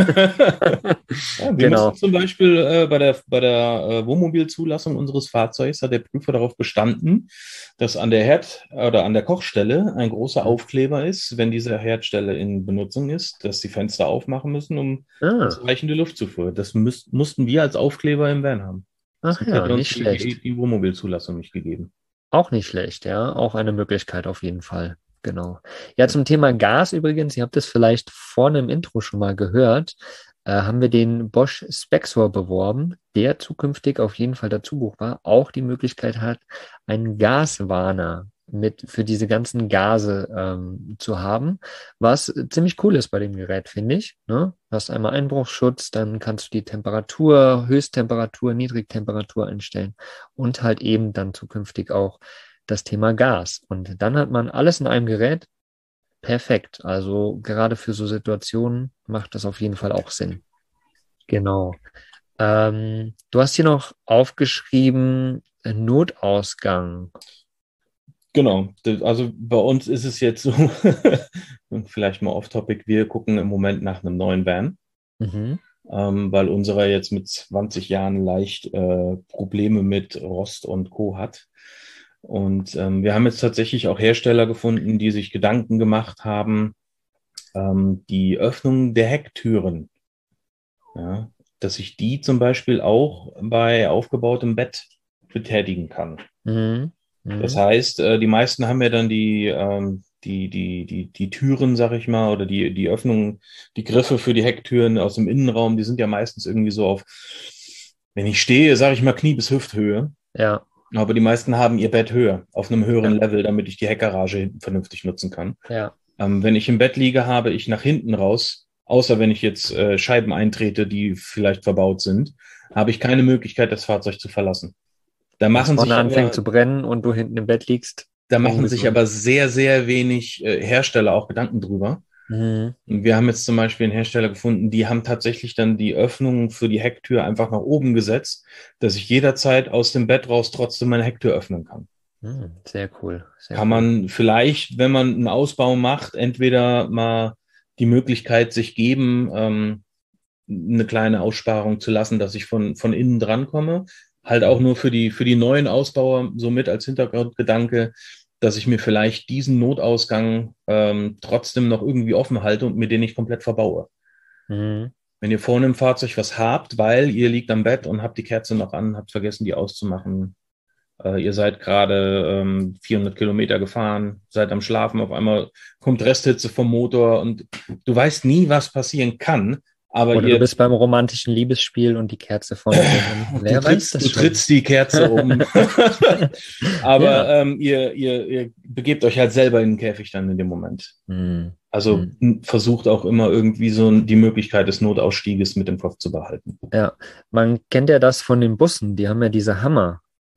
ja, wir Genau. mussten zum Beispiel bei der Wohnmobilzulassung unseres Fahrzeugs hat der Prüfer darauf bestanden, dass an der oder an der Kochstelle ein großer Aufkleber ist, wenn diese Herdstelle in Benutzung ist, dass die Fenster aufmachen müssen, um ausreichende Luftzufuhr. Das mussten wir als Aufkleber im Van haben. Ach Sonst ja, hätte uns nicht schlecht. die Wohnmobilzulassung nicht gegeben. Auch nicht schlecht, ja. Auch eine Möglichkeit auf jeden Fall. Genau. Ja, zum Thema Gas übrigens, ihr habt es vielleicht vorne im Intro schon mal gehört, haben wir den Bosch Spexor beworben, der zukünftig auf jeden Fall dazu buchbar auch die Möglichkeit hat, einen Gaswarner für diese ganzen Gase zu haben, was ziemlich cool ist bei dem Gerät, finde ich. Ne? Du hast einmal Einbruchsschutz, dann kannst du die Temperatur, Höchsttemperatur, Niedrigtemperatur einstellen und halt eben dann zukünftig auch das Thema Gas. Und dann hat man alles in einem Gerät. Perfekt. Also gerade für so Situationen macht das auf jeden Fall auch Sinn. Genau. Du hast hier noch aufgeschrieben, Notausgang. Genau, also bei uns ist es jetzt so, vielleicht mal off-topic, wir gucken im Moment nach einem neuen Van, Mhm. weil unserer jetzt mit 20 Jahren leicht Probleme mit Rost und Co. hat. Und wir haben jetzt tatsächlich auch Hersteller gefunden, die sich Gedanken gemacht haben, die Öffnung der Hecktüren, ja, dass ich die zum Beispiel auch bei aufgebautem Bett betätigen kann. Mhm. Das Mhm. heißt, die meisten haben ja dann die Türen, sag ich mal, oder die Öffnungen, die Griffe für die Hecktüren aus dem Innenraum, die sind ja meistens irgendwie so auf, wenn ich stehe, sage ich mal Knie- bis Hüfthöhe. Ja, Aber die meisten haben ihr Bett höher, auf einem höheren ja, Level, damit ich die Heckgarage hinten vernünftig nutzen kann. ja. Wenn ich im Bett liege, habe ich nach hinten raus, außer wenn ich jetzt Scheiben eintrete, die vielleicht verbaut sind, habe ich keine Möglichkeit, das Fahrzeug zu verlassen. Da Wenn es machen vorne sich anfängt aber zu brennen und du hinten im Bett liegst. Da machen sich Ungesund. aber sehr, sehr wenig Hersteller auch Gedanken drüber. Mhm. Und wir haben jetzt zum Beispiel einen Hersteller gefunden, die haben tatsächlich dann die Öffnung für die Hecktür einfach nach oben gesetzt, dass ich jederzeit aus dem Bett raus trotzdem meine Hecktür öffnen kann. Mhm. Sehr cool. Sehr Kann cool. man vielleicht, wenn man einen Ausbau macht, entweder mal die Möglichkeit sich geben, eine kleine Aussparung zu lassen, dass ich von innen dran komme. Halt auch nur für die neuen Ausbauer somit als Hintergrundgedanke, dass ich mir vielleicht diesen Notausgang trotzdem noch irgendwie offen halte und mir den nicht komplett verbaue. Mhm. Wenn ihr vorne im Fahrzeug was habt, weil ihr liegt am Bett und habt die Kerze noch an, habt vergessen, die auszumachen, ihr seid gerade 400 Kilometer gefahren, seid am Schlafen, auf einmal kommt Resthitze vom Motor und du weißt nie, was passieren kann, aber Oder du bist beim romantischen Liebesspiel und die Kerze vorne drin. Wer weiß das du schon? trittst die Kerze um. Aber Ja. ihr begebt euch halt selber in den Käfig dann in dem Moment. Mhm. Also versucht auch immer irgendwie so die Möglichkeit des Notausstieges mit im Kopf zu behalten. Ja, man kennt ja das von den Bussen, die haben ja diese Hammer,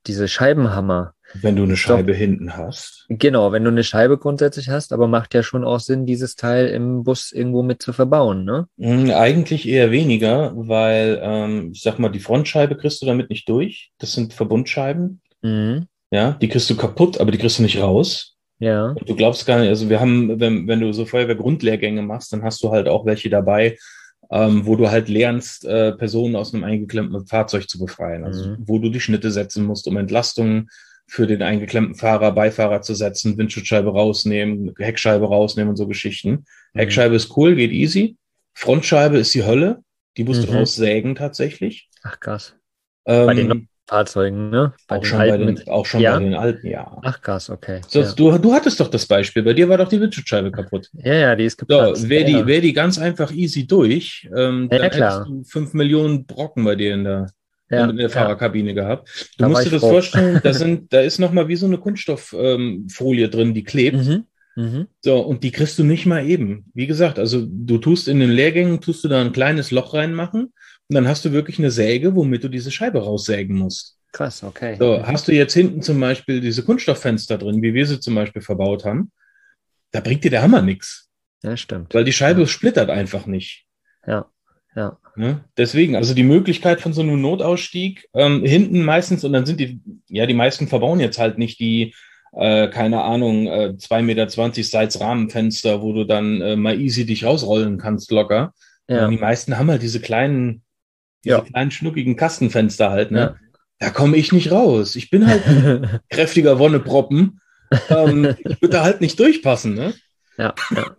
diese Scheibenhammer. Wenn du eine Scheibe hinten hast. Genau, wenn du eine Scheibe grundsätzlich hast, aber macht ja schon auch Sinn, dieses Teil im Bus irgendwo mit zu verbauen, ne? Eigentlich eher weniger, weil, ich sag mal, die Frontscheibe kriegst du damit nicht durch. Das sind Verbundscheiben. Mhm. Ja, die kriegst du kaputt, aber die kriegst du nicht raus. Ja. Und du glaubst gar nicht, also wir haben, wenn du so Feuerwehr-Grundlehrgänge machst, dann hast du halt auch welche dabei, wo du halt lernst, Personen aus einem eingeklemmten Fahrzeug zu befreien. Also wo du die Schnitte setzen musst, um Entlastungen für den eingeklemmten Fahrer, Beifahrer zu setzen, Windschutzscheibe rausnehmen, Heckscheibe rausnehmen und so Geschichten. Heckscheibe ist cool, geht easy. Frontscheibe ist die Hölle. Die musst du raussägen tatsächlich. Ach krass. Bei den neuen Fahrzeugen, ne? Auch schon bei den alten, ja. Ach krass, okay. Sonst, du hattest doch das Beispiel. Bei dir war doch die Windschutzscheibe kaputt. Ja, die ist geplatzt. So, wär die ganz einfach easy durch, dann klar. hättest du 5 Millionen Brocken bei dir in der Fahrerkabine gehabt. Du musst dir das vorstellen, da ist nochmal wie so eine Kunststofffolie drin, die klebt. So, und die kriegst du nicht mal eben. Wie gesagt, also du tust in den Lehrgängen, da ein kleines Loch reinmachen und dann hast du wirklich eine Säge, womit du diese Scheibe raussägen musst. Krass, okay. So, hast du jetzt hinten zum Beispiel diese Kunststofffenster drin, wie wir sie zum Beispiel verbaut haben, da bringt dir der Hammer nichts. Ja, stimmt. Weil die Scheibe splittert einfach nicht. Ja. Ne? Deswegen, also die Möglichkeit von so einem Notausstieg, hinten meistens, und dann sind die meisten verbauen jetzt halt nicht die, keine Ahnung, 2,20 Meter Seitsrahmenfenster, wo du dann mal easy dich rausrollen kannst, locker. Ja. Die meisten haben halt diese kleinen schnuckigen Kastenfenster halt, ne? Ja. Da komme ich nicht raus. Ich bin halt ein kräftiger Wonneproppen. Ich würde da halt nicht durchpassen, ne? Ja.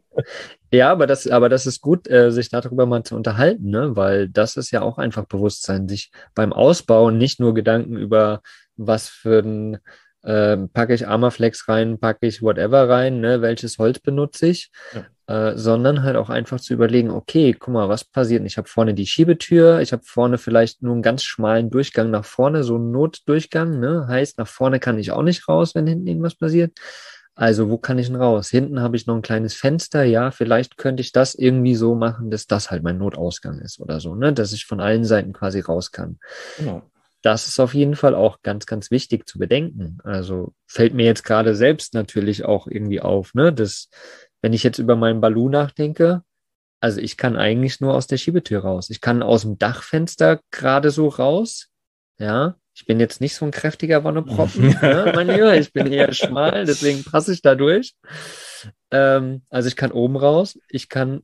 Ja, aber das ist gut, sich darüber mal zu unterhalten, ne? Weil das ist ja auch einfach Bewusstsein, sich beim Ausbauen nicht nur Gedanken über was für ein packe ich Armaflex rein, packe ich whatever rein, ne? Welches Holz benutze ich, sondern halt auch einfach zu überlegen, okay, guck mal, was passiert? Ich habe vorne die Schiebetür, ich habe vorne vielleicht nur einen ganz schmalen Durchgang nach vorne, so einen Notdurchgang, ne? Heißt, nach vorne kann ich auch nicht raus, wenn hinten irgendwas passiert. Also, wo kann ich denn raus? Hinten habe ich noch ein kleines Fenster. Ja, vielleicht könnte ich das irgendwie so machen, dass das halt mein Notausgang ist oder so, ne? Dass ich von allen Seiten quasi raus kann. Genau. Das ist auf jeden Fall auch ganz, ganz wichtig zu bedenken. Also fällt mir jetzt gerade selbst natürlich auch irgendwie auf, ne? Dass, wenn ich jetzt über meinen Balu nachdenke, also ich kann eigentlich nur aus der Schiebetür raus. Ich kann aus dem Dachfenster gerade so raus. Ja, ich bin jetzt nicht so ein kräftiger Wonneproppen, ne, mein Lieber. Ich bin eher schmal, deswegen passe ich da durch. Also ich kann oben raus. Ich kann,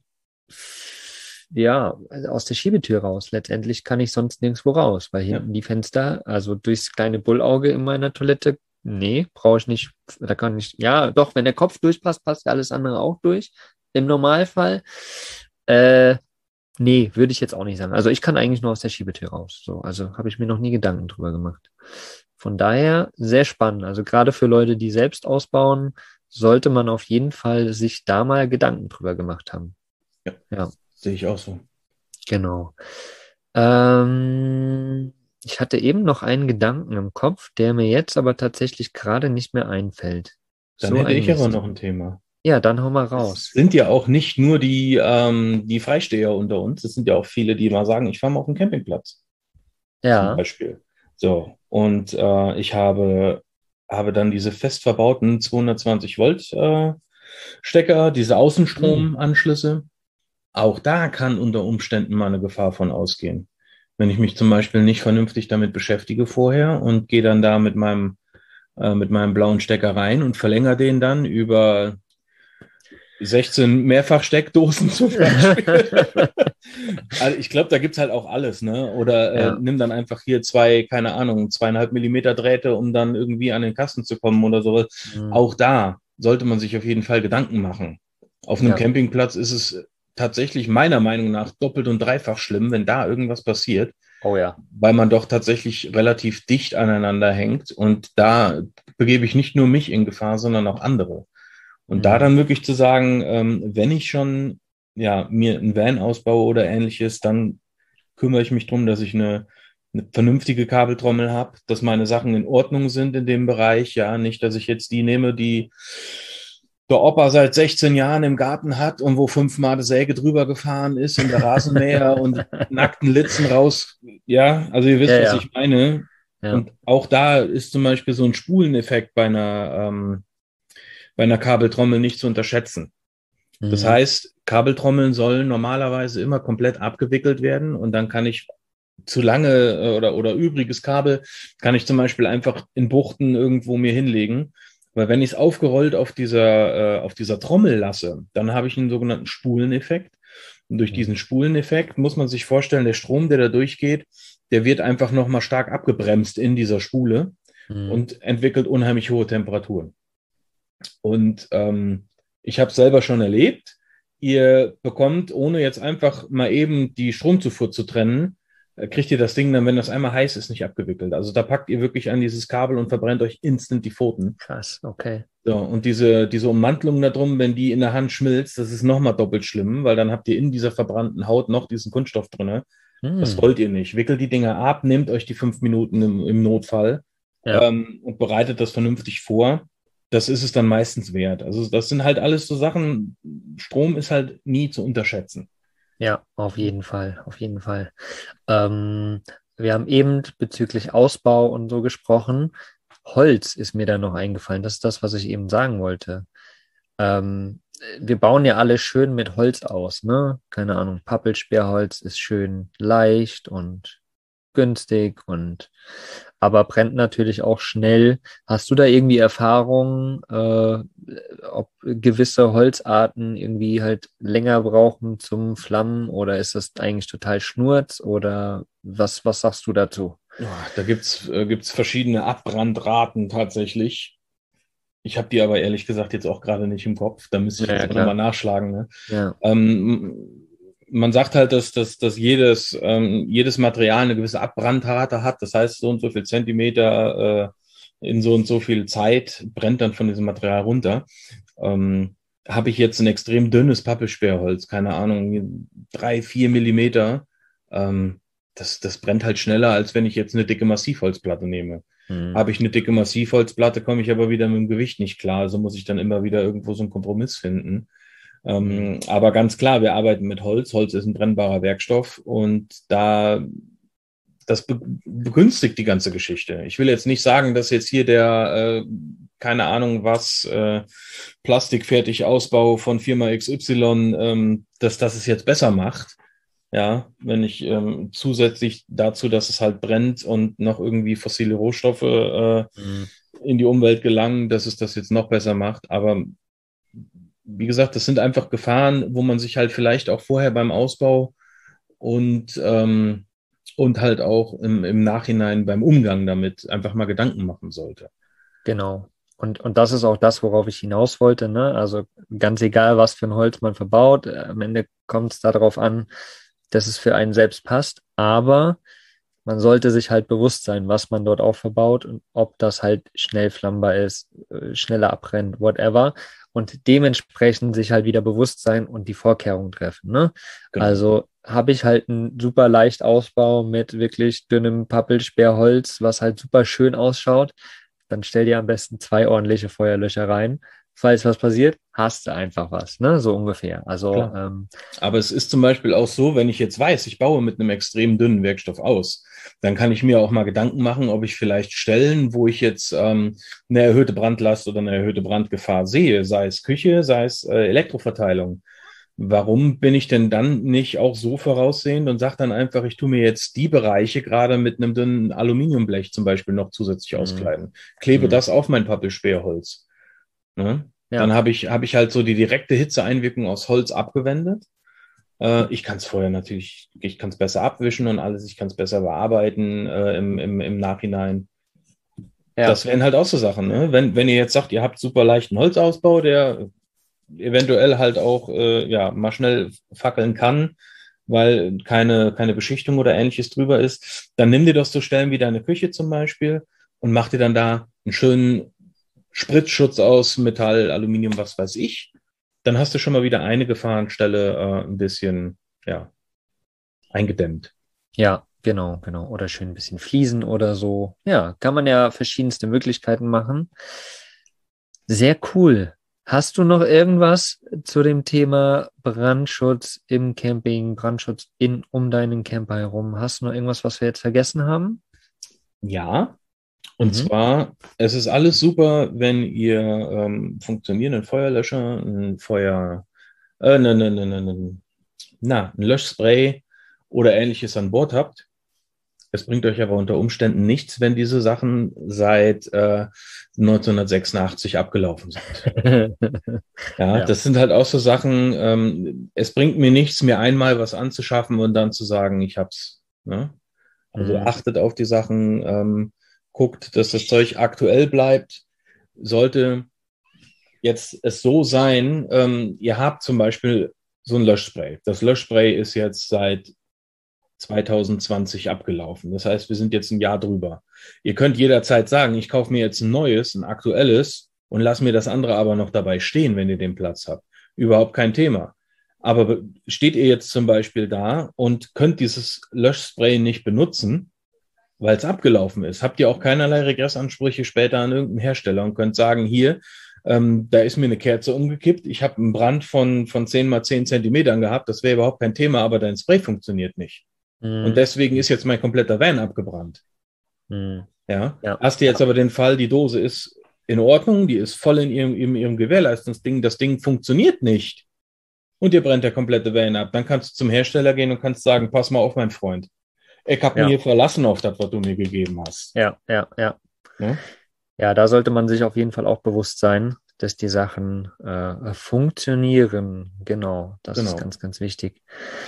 also aus der Schiebetür raus. Letztendlich kann ich sonst nirgendwo raus, weil hinten die Fenster, also durchs kleine Bullauge in meiner Toilette, nee, brauche ich nicht. Da kann ich, ja, doch, wenn der Kopf durchpasst, passt alles andere auch durch. Im Normalfall. Nee, würde ich jetzt auch nicht sagen. Also ich kann eigentlich nur aus der Schiebetür raus. So, also habe ich mir noch nie Gedanken drüber gemacht. Von daher sehr spannend. Also gerade für Leute, die selbst ausbauen, sollte man auf jeden Fall sich da mal Gedanken drüber gemacht haben. Ja. Sehe ich auch so. Genau. Ich hatte eben noch einen Gedanken im Kopf, der mir jetzt aber tatsächlich gerade nicht mehr einfällt. Dann hätte ich aber noch ein Thema. Ja, dann hau mal raus. Es sind ja auch nicht nur die Freisteher unter uns, es sind ja auch viele, die mal sagen, ich fahre mal auf den Campingplatz. Ja. Zum Beispiel. So, und ich habe dann diese fest verbauten 220 Volt Stecker, diese Außenstromanschlüsse. Auch da kann unter Umständen mal eine Gefahr von ausgehen. Wenn ich mich zum Beispiel nicht vernünftig damit beschäftige vorher und gehe dann da mit meinem blauen Stecker rein und verlängere den dann über 16 Mehrfachsteckdosen zum Beispiel. Also ich glaube, da gibt's halt auch alles, ne? Oder nimm dann einfach hier 2,5 Millimeter Drähte, um dann irgendwie an den Kasten zu kommen oder sowas. Auch da sollte man sich auf jeden Fall Gedanken machen. Auf einem Campingplatz ist es tatsächlich meiner Meinung nach doppelt und dreifach schlimm, wenn da irgendwas passiert. Oh ja. Weil man doch tatsächlich relativ dicht aneinander hängt und da begebe ich nicht nur mich in Gefahr, sondern auch andere. Und da dann wirklich zu sagen, wenn ich schon mir ein Van ausbaue oder ähnliches, dann kümmere ich mich drum, dass ich eine vernünftige Kabeltrommel habe, dass meine Sachen in Ordnung sind in dem Bereich. Ja, nicht, dass ich jetzt die nehme, die der Opa seit 16 Jahren im Garten hat und wo 5-mal eine Säge drüber gefahren ist und der Rasenmäher und nackten Litzen raus. Ja, also ihr wisst, was ich meine. Ja. Und auch da ist zum Beispiel so ein Spuleneffekt bei einer Kabeltrommel nicht zu unterschätzen. Das Mhm. heißt, Kabeltrommeln sollen normalerweise immer komplett abgewickelt werden und dann kann ich zu lange oder übriges Kabel kann ich zum Beispiel einfach in Buchten irgendwo mir hinlegen. Weil wenn ich es aufgerollt auf dieser Trommel lasse, dann habe ich einen sogenannten Spuleneffekt. Und durch diesen Spuleneffekt muss man sich vorstellen, der Strom, der da durchgeht, der wird einfach nochmal stark abgebremst in dieser Spule Mhm. und entwickelt unheimlich hohe Temperaturen. Und ich habe es selber schon erlebt. Ihr bekommt, ohne jetzt einfach mal eben die Stromzufuhr zu trennen, kriegt ihr das Ding dann, wenn das einmal heiß ist, nicht abgewickelt. Also da packt ihr wirklich an dieses Kabel und verbrennt euch instant die Pfoten. Krass, okay. So, und diese Ummantelung da drum, wenn die in der Hand schmilzt, das ist nochmal doppelt schlimm, weil dann habt ihr in dieser verbrannten Haut noch diesen Kunststoff drin. Das Mhm. wollt ihr nicht. Wickelt die Dinger ab, nehmt euch die 5 Minuten im Notfall Ja, und bereitet das vernünftig vor. Das ist es dann meistens wert. Also das sind halt alles so Sachen, Strom ist halt nie zu unterschätzen. ja, auf jeden Fall, auf jeden Fall. Ähm, Wir haben eben bezüglich Ausbau und so gesprochen. Holz ist mir da noch eingefallen. Das ist das, was ich eben sagen wollte. Wir bauen ja alle schön mit Holz aus, ne? Keine Ahnung, Pappelsperrholz ist schön leicht und günstig und aber brennt natürlich auch schnell. Hast du da irgendwie Erfahrungen, ob gewisse Holzarten irgendwie halt länger brauchen zum Flammen oder ist das eigentlich total Schnurz oder was sagst du dazu? Ja, da gibt's verschiedene Abbrandraten tatsächlich. Ich habe die aber ehrlich gesagt jetzt auch gerade nicht im Kopf. Da müsste ich Ja, jetzt ja, auch nochmal klar. nachschlagen. Ne? Ja, Man sagt halt, dass jedes Material eine gewisse Abbrandrate hat. Das heißt, so und so viel Zentimeter in so und so viel Zeit brennt dann von diesem Material runter. Habe ich jetzt ein extrem dünnes Pappelsperrholz, keine Ahnung, 3, 4 Millimeter, das brennt halt schneller, als wenn ich jetzt eine dicke Massivholzplatte nehme. hm, Habe ich eine dicke Massivholzplatte, komme ich aber wieder mit dem Gewicht nicht klar. Also muss ich dann immer wieder irgendwo so einen Kompromiss finden. hm. Aber ganz klar, wir arbeiten mit Holz. Holz ist ein brennbarer Werkstoff und das begünstigt die ganze Geschichte. Ich will jetzt nicht sagen, dass jetzt hier keine Ahnung was, Plastikfertigausbau von Firma XY, dass das es jetzt besser macht. Ja, wenn ich zusätzlich dazu, dass es halt brennt und noch irgendwie fossile Rohstoffe Hm. in die Umwelt gelangen, dass es das jetzt noch besser macht. Aber wie gesagt, das sind einfach Gefahren, wo man sich halt vielleicht auch vorher beim Ausbau und, und halt auch im Nachhinein beim Umgang damit einfach mal Gedanken machen sollte. Genau. Und das ist auch das, worauf ich hinaus wollte, ne? Also ganz egal, was für ein Holz man verbaut, am Ende kommt es darauf an, dass es für einen selbst passt. Aber man sollte sich halt bewusst sein, was man dort auch verbaut und ob das halt schnell flammbar ist, schneller abbrennt, whatever. Und dementsprechend sich halt wieder bewusst sein und die Vorkehrungen treffen, ne? Genau. Also habe ich halt einen super leicht Ausbau mit wirklich dünnem Pappelsperrholz, was halt super schön ausschaut, dann stell dir am besten 2 ordentliche Feuerlöscher rein. Falls was passiert, hast du einfach was, ne? So ungefähr. Also, Klar. Aber es ist zum Beispiel auch so, wenn ich jetzt weiß, ich baue mit einem extrem dünnen Werkstoff aus, dann kann ich mir auch mal Gedanken machen, ob ich vielleicht Stellen, wo ich jetzt eine erhöhte Brandlast oder eine erhöhte Brandgefahr sehe, sei es Küche, sei es Elektroverteilung. Warum bin ich denn dann nicht auch so voraussehend und sage dann einfach, ich tue mir jetzt die Bereiche gerade mit einem dünnen Aluminiumblech zum Beispiel noch zusätzlich mh, auskleiden, klebe mh, das auf mein Pappelsperrholz. Ne? Dann ja, hab ich halt so die direkte Hitzeeinwirkung aus Holz abgewendet. Ich kann es vorher natürlich, ich kann es besser abwischen und alles, ich kann es besser bearbeiten im Nachhinein. ja, Das wären halt auch so Sachen, ne? Wenn ihr jetzt sagt, ihr habt super leichten Holzausbau, der eventuell halt auch ja, mal schnell fackeln kann, weil keine Beschichtung oder ähnliches drüber ist, dann nimm dir doch so Stellen wie deine Küche zum Beispiel und mach dir dann da einen schönen Spritzschutz aus Metall, Aluminium, was weiß ich. Dann hast du schon mal wieder eine Gefahrenstelle ein bisschen ja, eingedämmt. ja, genau, genau. Oder schön ein bisschen Fliesen oder so. Ja, kann man ja verschiedenste Möglichkeiten machen. Sehr cool. Hast du noch irgendwas zu dem Thema Brandschutz im Camping, Brandschutz um deinen Camper herum? Hast du noch irgendwas, was wir jetzt vergessen haben? Ja. Und zwar, es ist alles super, wenn ihr funktionierenden Feuerlöscher, ein Löschspray oder ähnliches an Bord habt. Es bringt euch aber unter Umständen nichts, wenn diese Sachen seit 1986 abgelaufen sind. Ja, das sind halt auch so Sachen, es bringt mir nichts, mir einmal was anzuschaffen und dann zu sagen, ich hab's. Ne? Also achtet auf die Sachen, guckt, dass das Zeug aktuell bleibt. Sollte jetzt es so sein, ihr habt zum Beispiel so ein Löschspray. Das Löschspray ist jetzt seit 2020 abgelaufen. Das heißt, wir sind jetzt ein Jahr drüber. Ihr könnt jederzeit sagen, ich kaufe mir jetzt ein neues, ein aktuelles und lass mir das andere aber noch dabei stehen, wenn ihr den Platz habt. Überhaupt kein Thema. Aber steht ihr jetzt zum Beispiel da und könnt dieses Löschspray nicht benutzen, weil es abgelaufen ist, habt ihr auch keinerlei Regressansprüche später an irgendeinen Hersteller und könnt sagen, hier, da ist mir eine Kerze umgekippt, ich habe einen Brand von 10 mal 10 Zentimetern gehabt, das wäre überhaupt kein Thema, aber dein Spray funktioniert nicht. Und deswegen ist jetzt mein kompletter Van abgebrannt. Ja. Hast du jetzt aber den Fall, die Dose ist in Ordnung, die ist voll in ihrem Gewährleistungsding, das Ding funktioniert nicht und dir brennt der komplette Van ab, dann kannst du zum Hersteller gehen und kannst sagen, pass mal auf, mein Freund. Ich habe mich hier verlassen auf das, was du mir gegeben hast. Ja. Ja, da sollte man sich auf jeden Fall auch bewusst sein, dass die Sachen funktionieren. Genau, das ist ganz, ganz wichtig.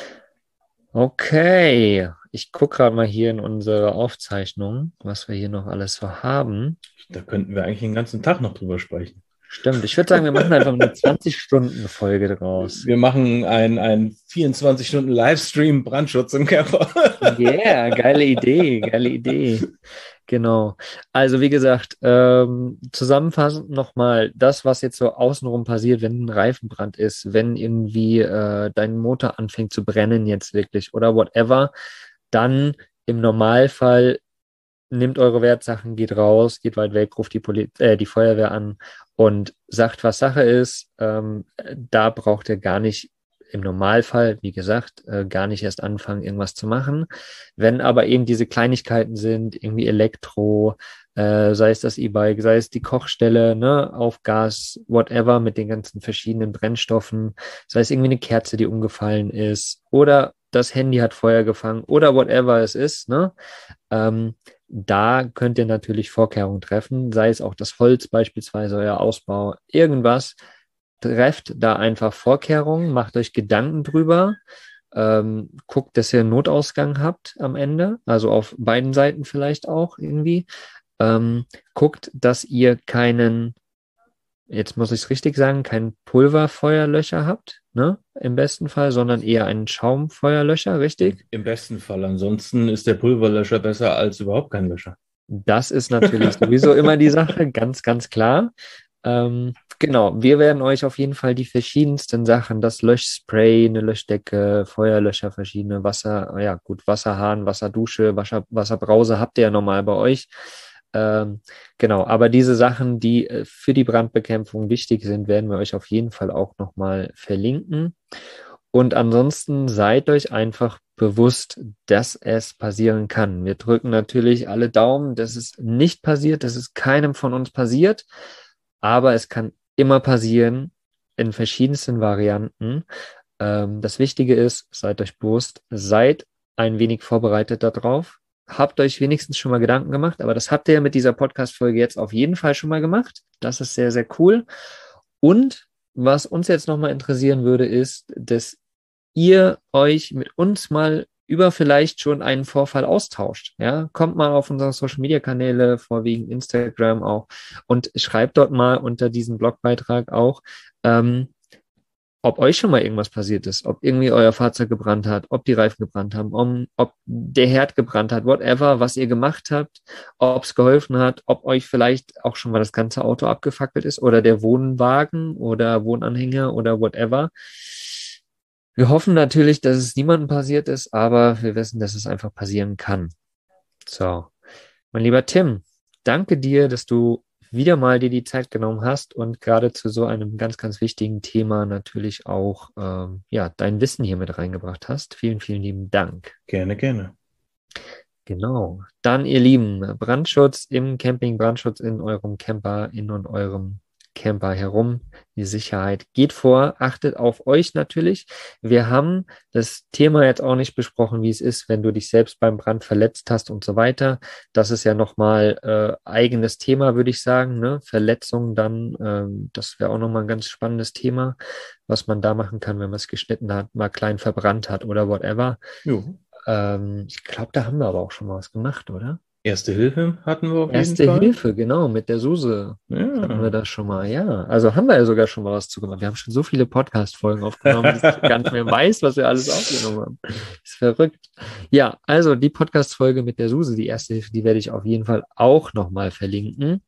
Okay, ich gucke gerade mal hier in unsere Aufzeichnung, was wir hier noch alles so haben. Da könnten wir eigentlich den ganzen Tag noch drüber sprechen. Stimmt, ich würde sagen, wir machen einfach eine 20-Stunden-Folge draus. Wir machen ein 24-Stunden-Livestream Brandschutz im Camper. Yeah, geile Idee. Genau. Also wie gesagt, zusammenfassend nochmal, das, was jetzt so außenrum passiert, wenn ein Reifenbrand ist, wenn irgendwie dein Motor anfängt zu brennen jetzt wirklich oder whatever, dann im Normalfall nehmt eure Wertsachen, geht raus, geht weit weg, ruft die Feuerwehr an und sagt, was Sache ist. Da braucht ihr gar nicht im Normalfall, wie gesagt, gar nicht erst anfangen, irgendwas zu machen. Wenn aber eben diese Kleinigkeiten sind, irgendwie Elektro, sei es das E-Bike, sei es die Kochstelle, ne, auf Gas, whatever, mit den ganzen verschiedenen Brennstoffen, sei es irgendwie eine Kerze, die umgefallen ist, oder das Handy hat Feuer gefangen, oder whatever es ist, ne, da könnt ihr natürlich Vorkehrungen treffen, sei es auch das Holz beispielsweise, euer Ausbau, irgendwas. Trefft da einfach Vorkehrungen, macht euch Gedanken drüber, guckt, dass ihr einen Notausgang habt am Ende, also auf beiden Seiten vielleicht auch irgendwie. Guckt, dass ihr keinen, jetzt muss ich es richtig sagen, keinen Pulverfeuerlöscher habt, ne? Im besten Fall, sondern eher einen Schaumfeuerlöscher, richtig? Im besten Fall. Ansonsten ist der Pulverlöscher besser als überhaupt kein Löscher. Das ist natürlich sowieso immer die Sache, ganz, ganz klar. Genau, wir werden euch auf jeden Fall die verschiedensten Sachen, das Löschspray, eine Löschdecke, Feuerlöscher, verschiedene Wasser, ja gut, Wasserhahn, Wasserdusche, Wasserbrause habt ihr ja normal bei euch. Genau, aber diese Sachen, die für die Brandbekämpfung wichtig sind, werden wir euch auf jeden Fall auch nochmal verlinken. Und ansonsten seid euch einfach bewusst, dass es passieren kann. Wir drücken natürlich alle Daumen, dass es nicht passiert, dass es keinem von uns passiert. Aber es kann immer passieren, in verschiedensten Varianten. Das Wichtige ist, seid euch bewusst, seid ein wenig vorbereitet darauf. Habt euch wenigstens schon mal Gedanken gemacht, aber das habt ihr ja mit dieser Podcast-Folge jetzt auf jeden Fall schon mal gemacht. Das ist sehr, sehr cool. Und was uns jetzt nochmal interessieren würde, ist, dass ihr euch mit uns mal über vielleicht schon einen Vorfall austauscht. Ja, kommt mal auf unsere Social-Media-Kanäle, vorwiegend Instagram auch, und schreibt dort mal unter diesem Blogbeitrag auch, ob euch schon mal irgendwas passiert ist, ob irgendwie euer Fahrzeug gebrannt hat, ob die Reifen gebrannt haben, ob der Herd gebrannt hat, whatever, was ihr gemacht habt, ob es geholfen hat, ob euch vielleicht auch schon mal das ganze Auto abgefackelt ist oder der Wohnwagen oder Wohnanhänger oder whatever. Wir hoffen natürlich, dass es niemandem passiert ist, aber wir wissen, dass es einfach passieren kann. So, mein lieber Tim, danke dir, dass du wieder mal dir die Zeit genommen hast und gerade zu so einem ganz, ganz wichtigen Thema natürlich auch dein Wissen hier mit reingebracht hast. Vielen, vielen lieben Dank. Gerne, gerne. Genau. Dann, ihr Lieben, Brandschutz im Camping, Brandschutz in eurem Camper, in und eurem Camper herum. Die Sicherheit geht vor. Achtet auf euch natürlich. Wir haben das Thema jetzt auch nicht besprochen, wie es ist, wenn du dich selbst beim Brand verletzt hast und so weiter. Das ist ja nochmal eigenes Thema, würde ich sagen. Ne? Verletzungen dann, das wäre auch nochmal ein ganz spannendes Thema, was man da machen kann, wenn man es geschnitten hat, mal klein verbrannt hat oder whatever. Jo. Ich glaube, da haben wir aber auch schon mal was gemacht, oder? Erste Hilfe hatten wir auf jeden Erste Fall. Hilfe, genau, mit der Suse hatten wir Ja. das schon mal, ja. Also haben wir ja sogar schon mal was zu gemacht. Wir haben schon so viele Podcast-Folgen aufgenommen, dass ich gar nicht mehr weiß, was wir alles aufgenommen haben. Ist verrückt. Ja, also die Podcast-Folge mit der Suse, die erste Hilfe, die werde ich auf jeden Fall auch nochmal verlinken.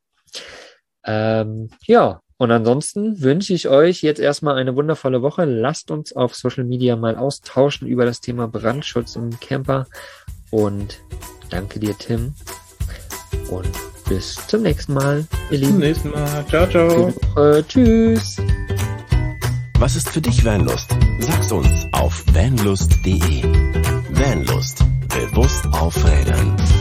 Ja, und ansonsten wünsche ich euch jetzt erstmal eine wundervolle Woche. Lasst uns auf Social Media mal austauschen über das Thema Brandschutz im Camper. Und danke dir, Tim. Und bis zum nächsten Mal, ihr Bis Lieben. zum nächsten Mal. Ciao, ciao. Tschüss. Was ist für dich Vanlust? Sag's uns auf vanlust.de. Vanlust. Bewusst aufrädern.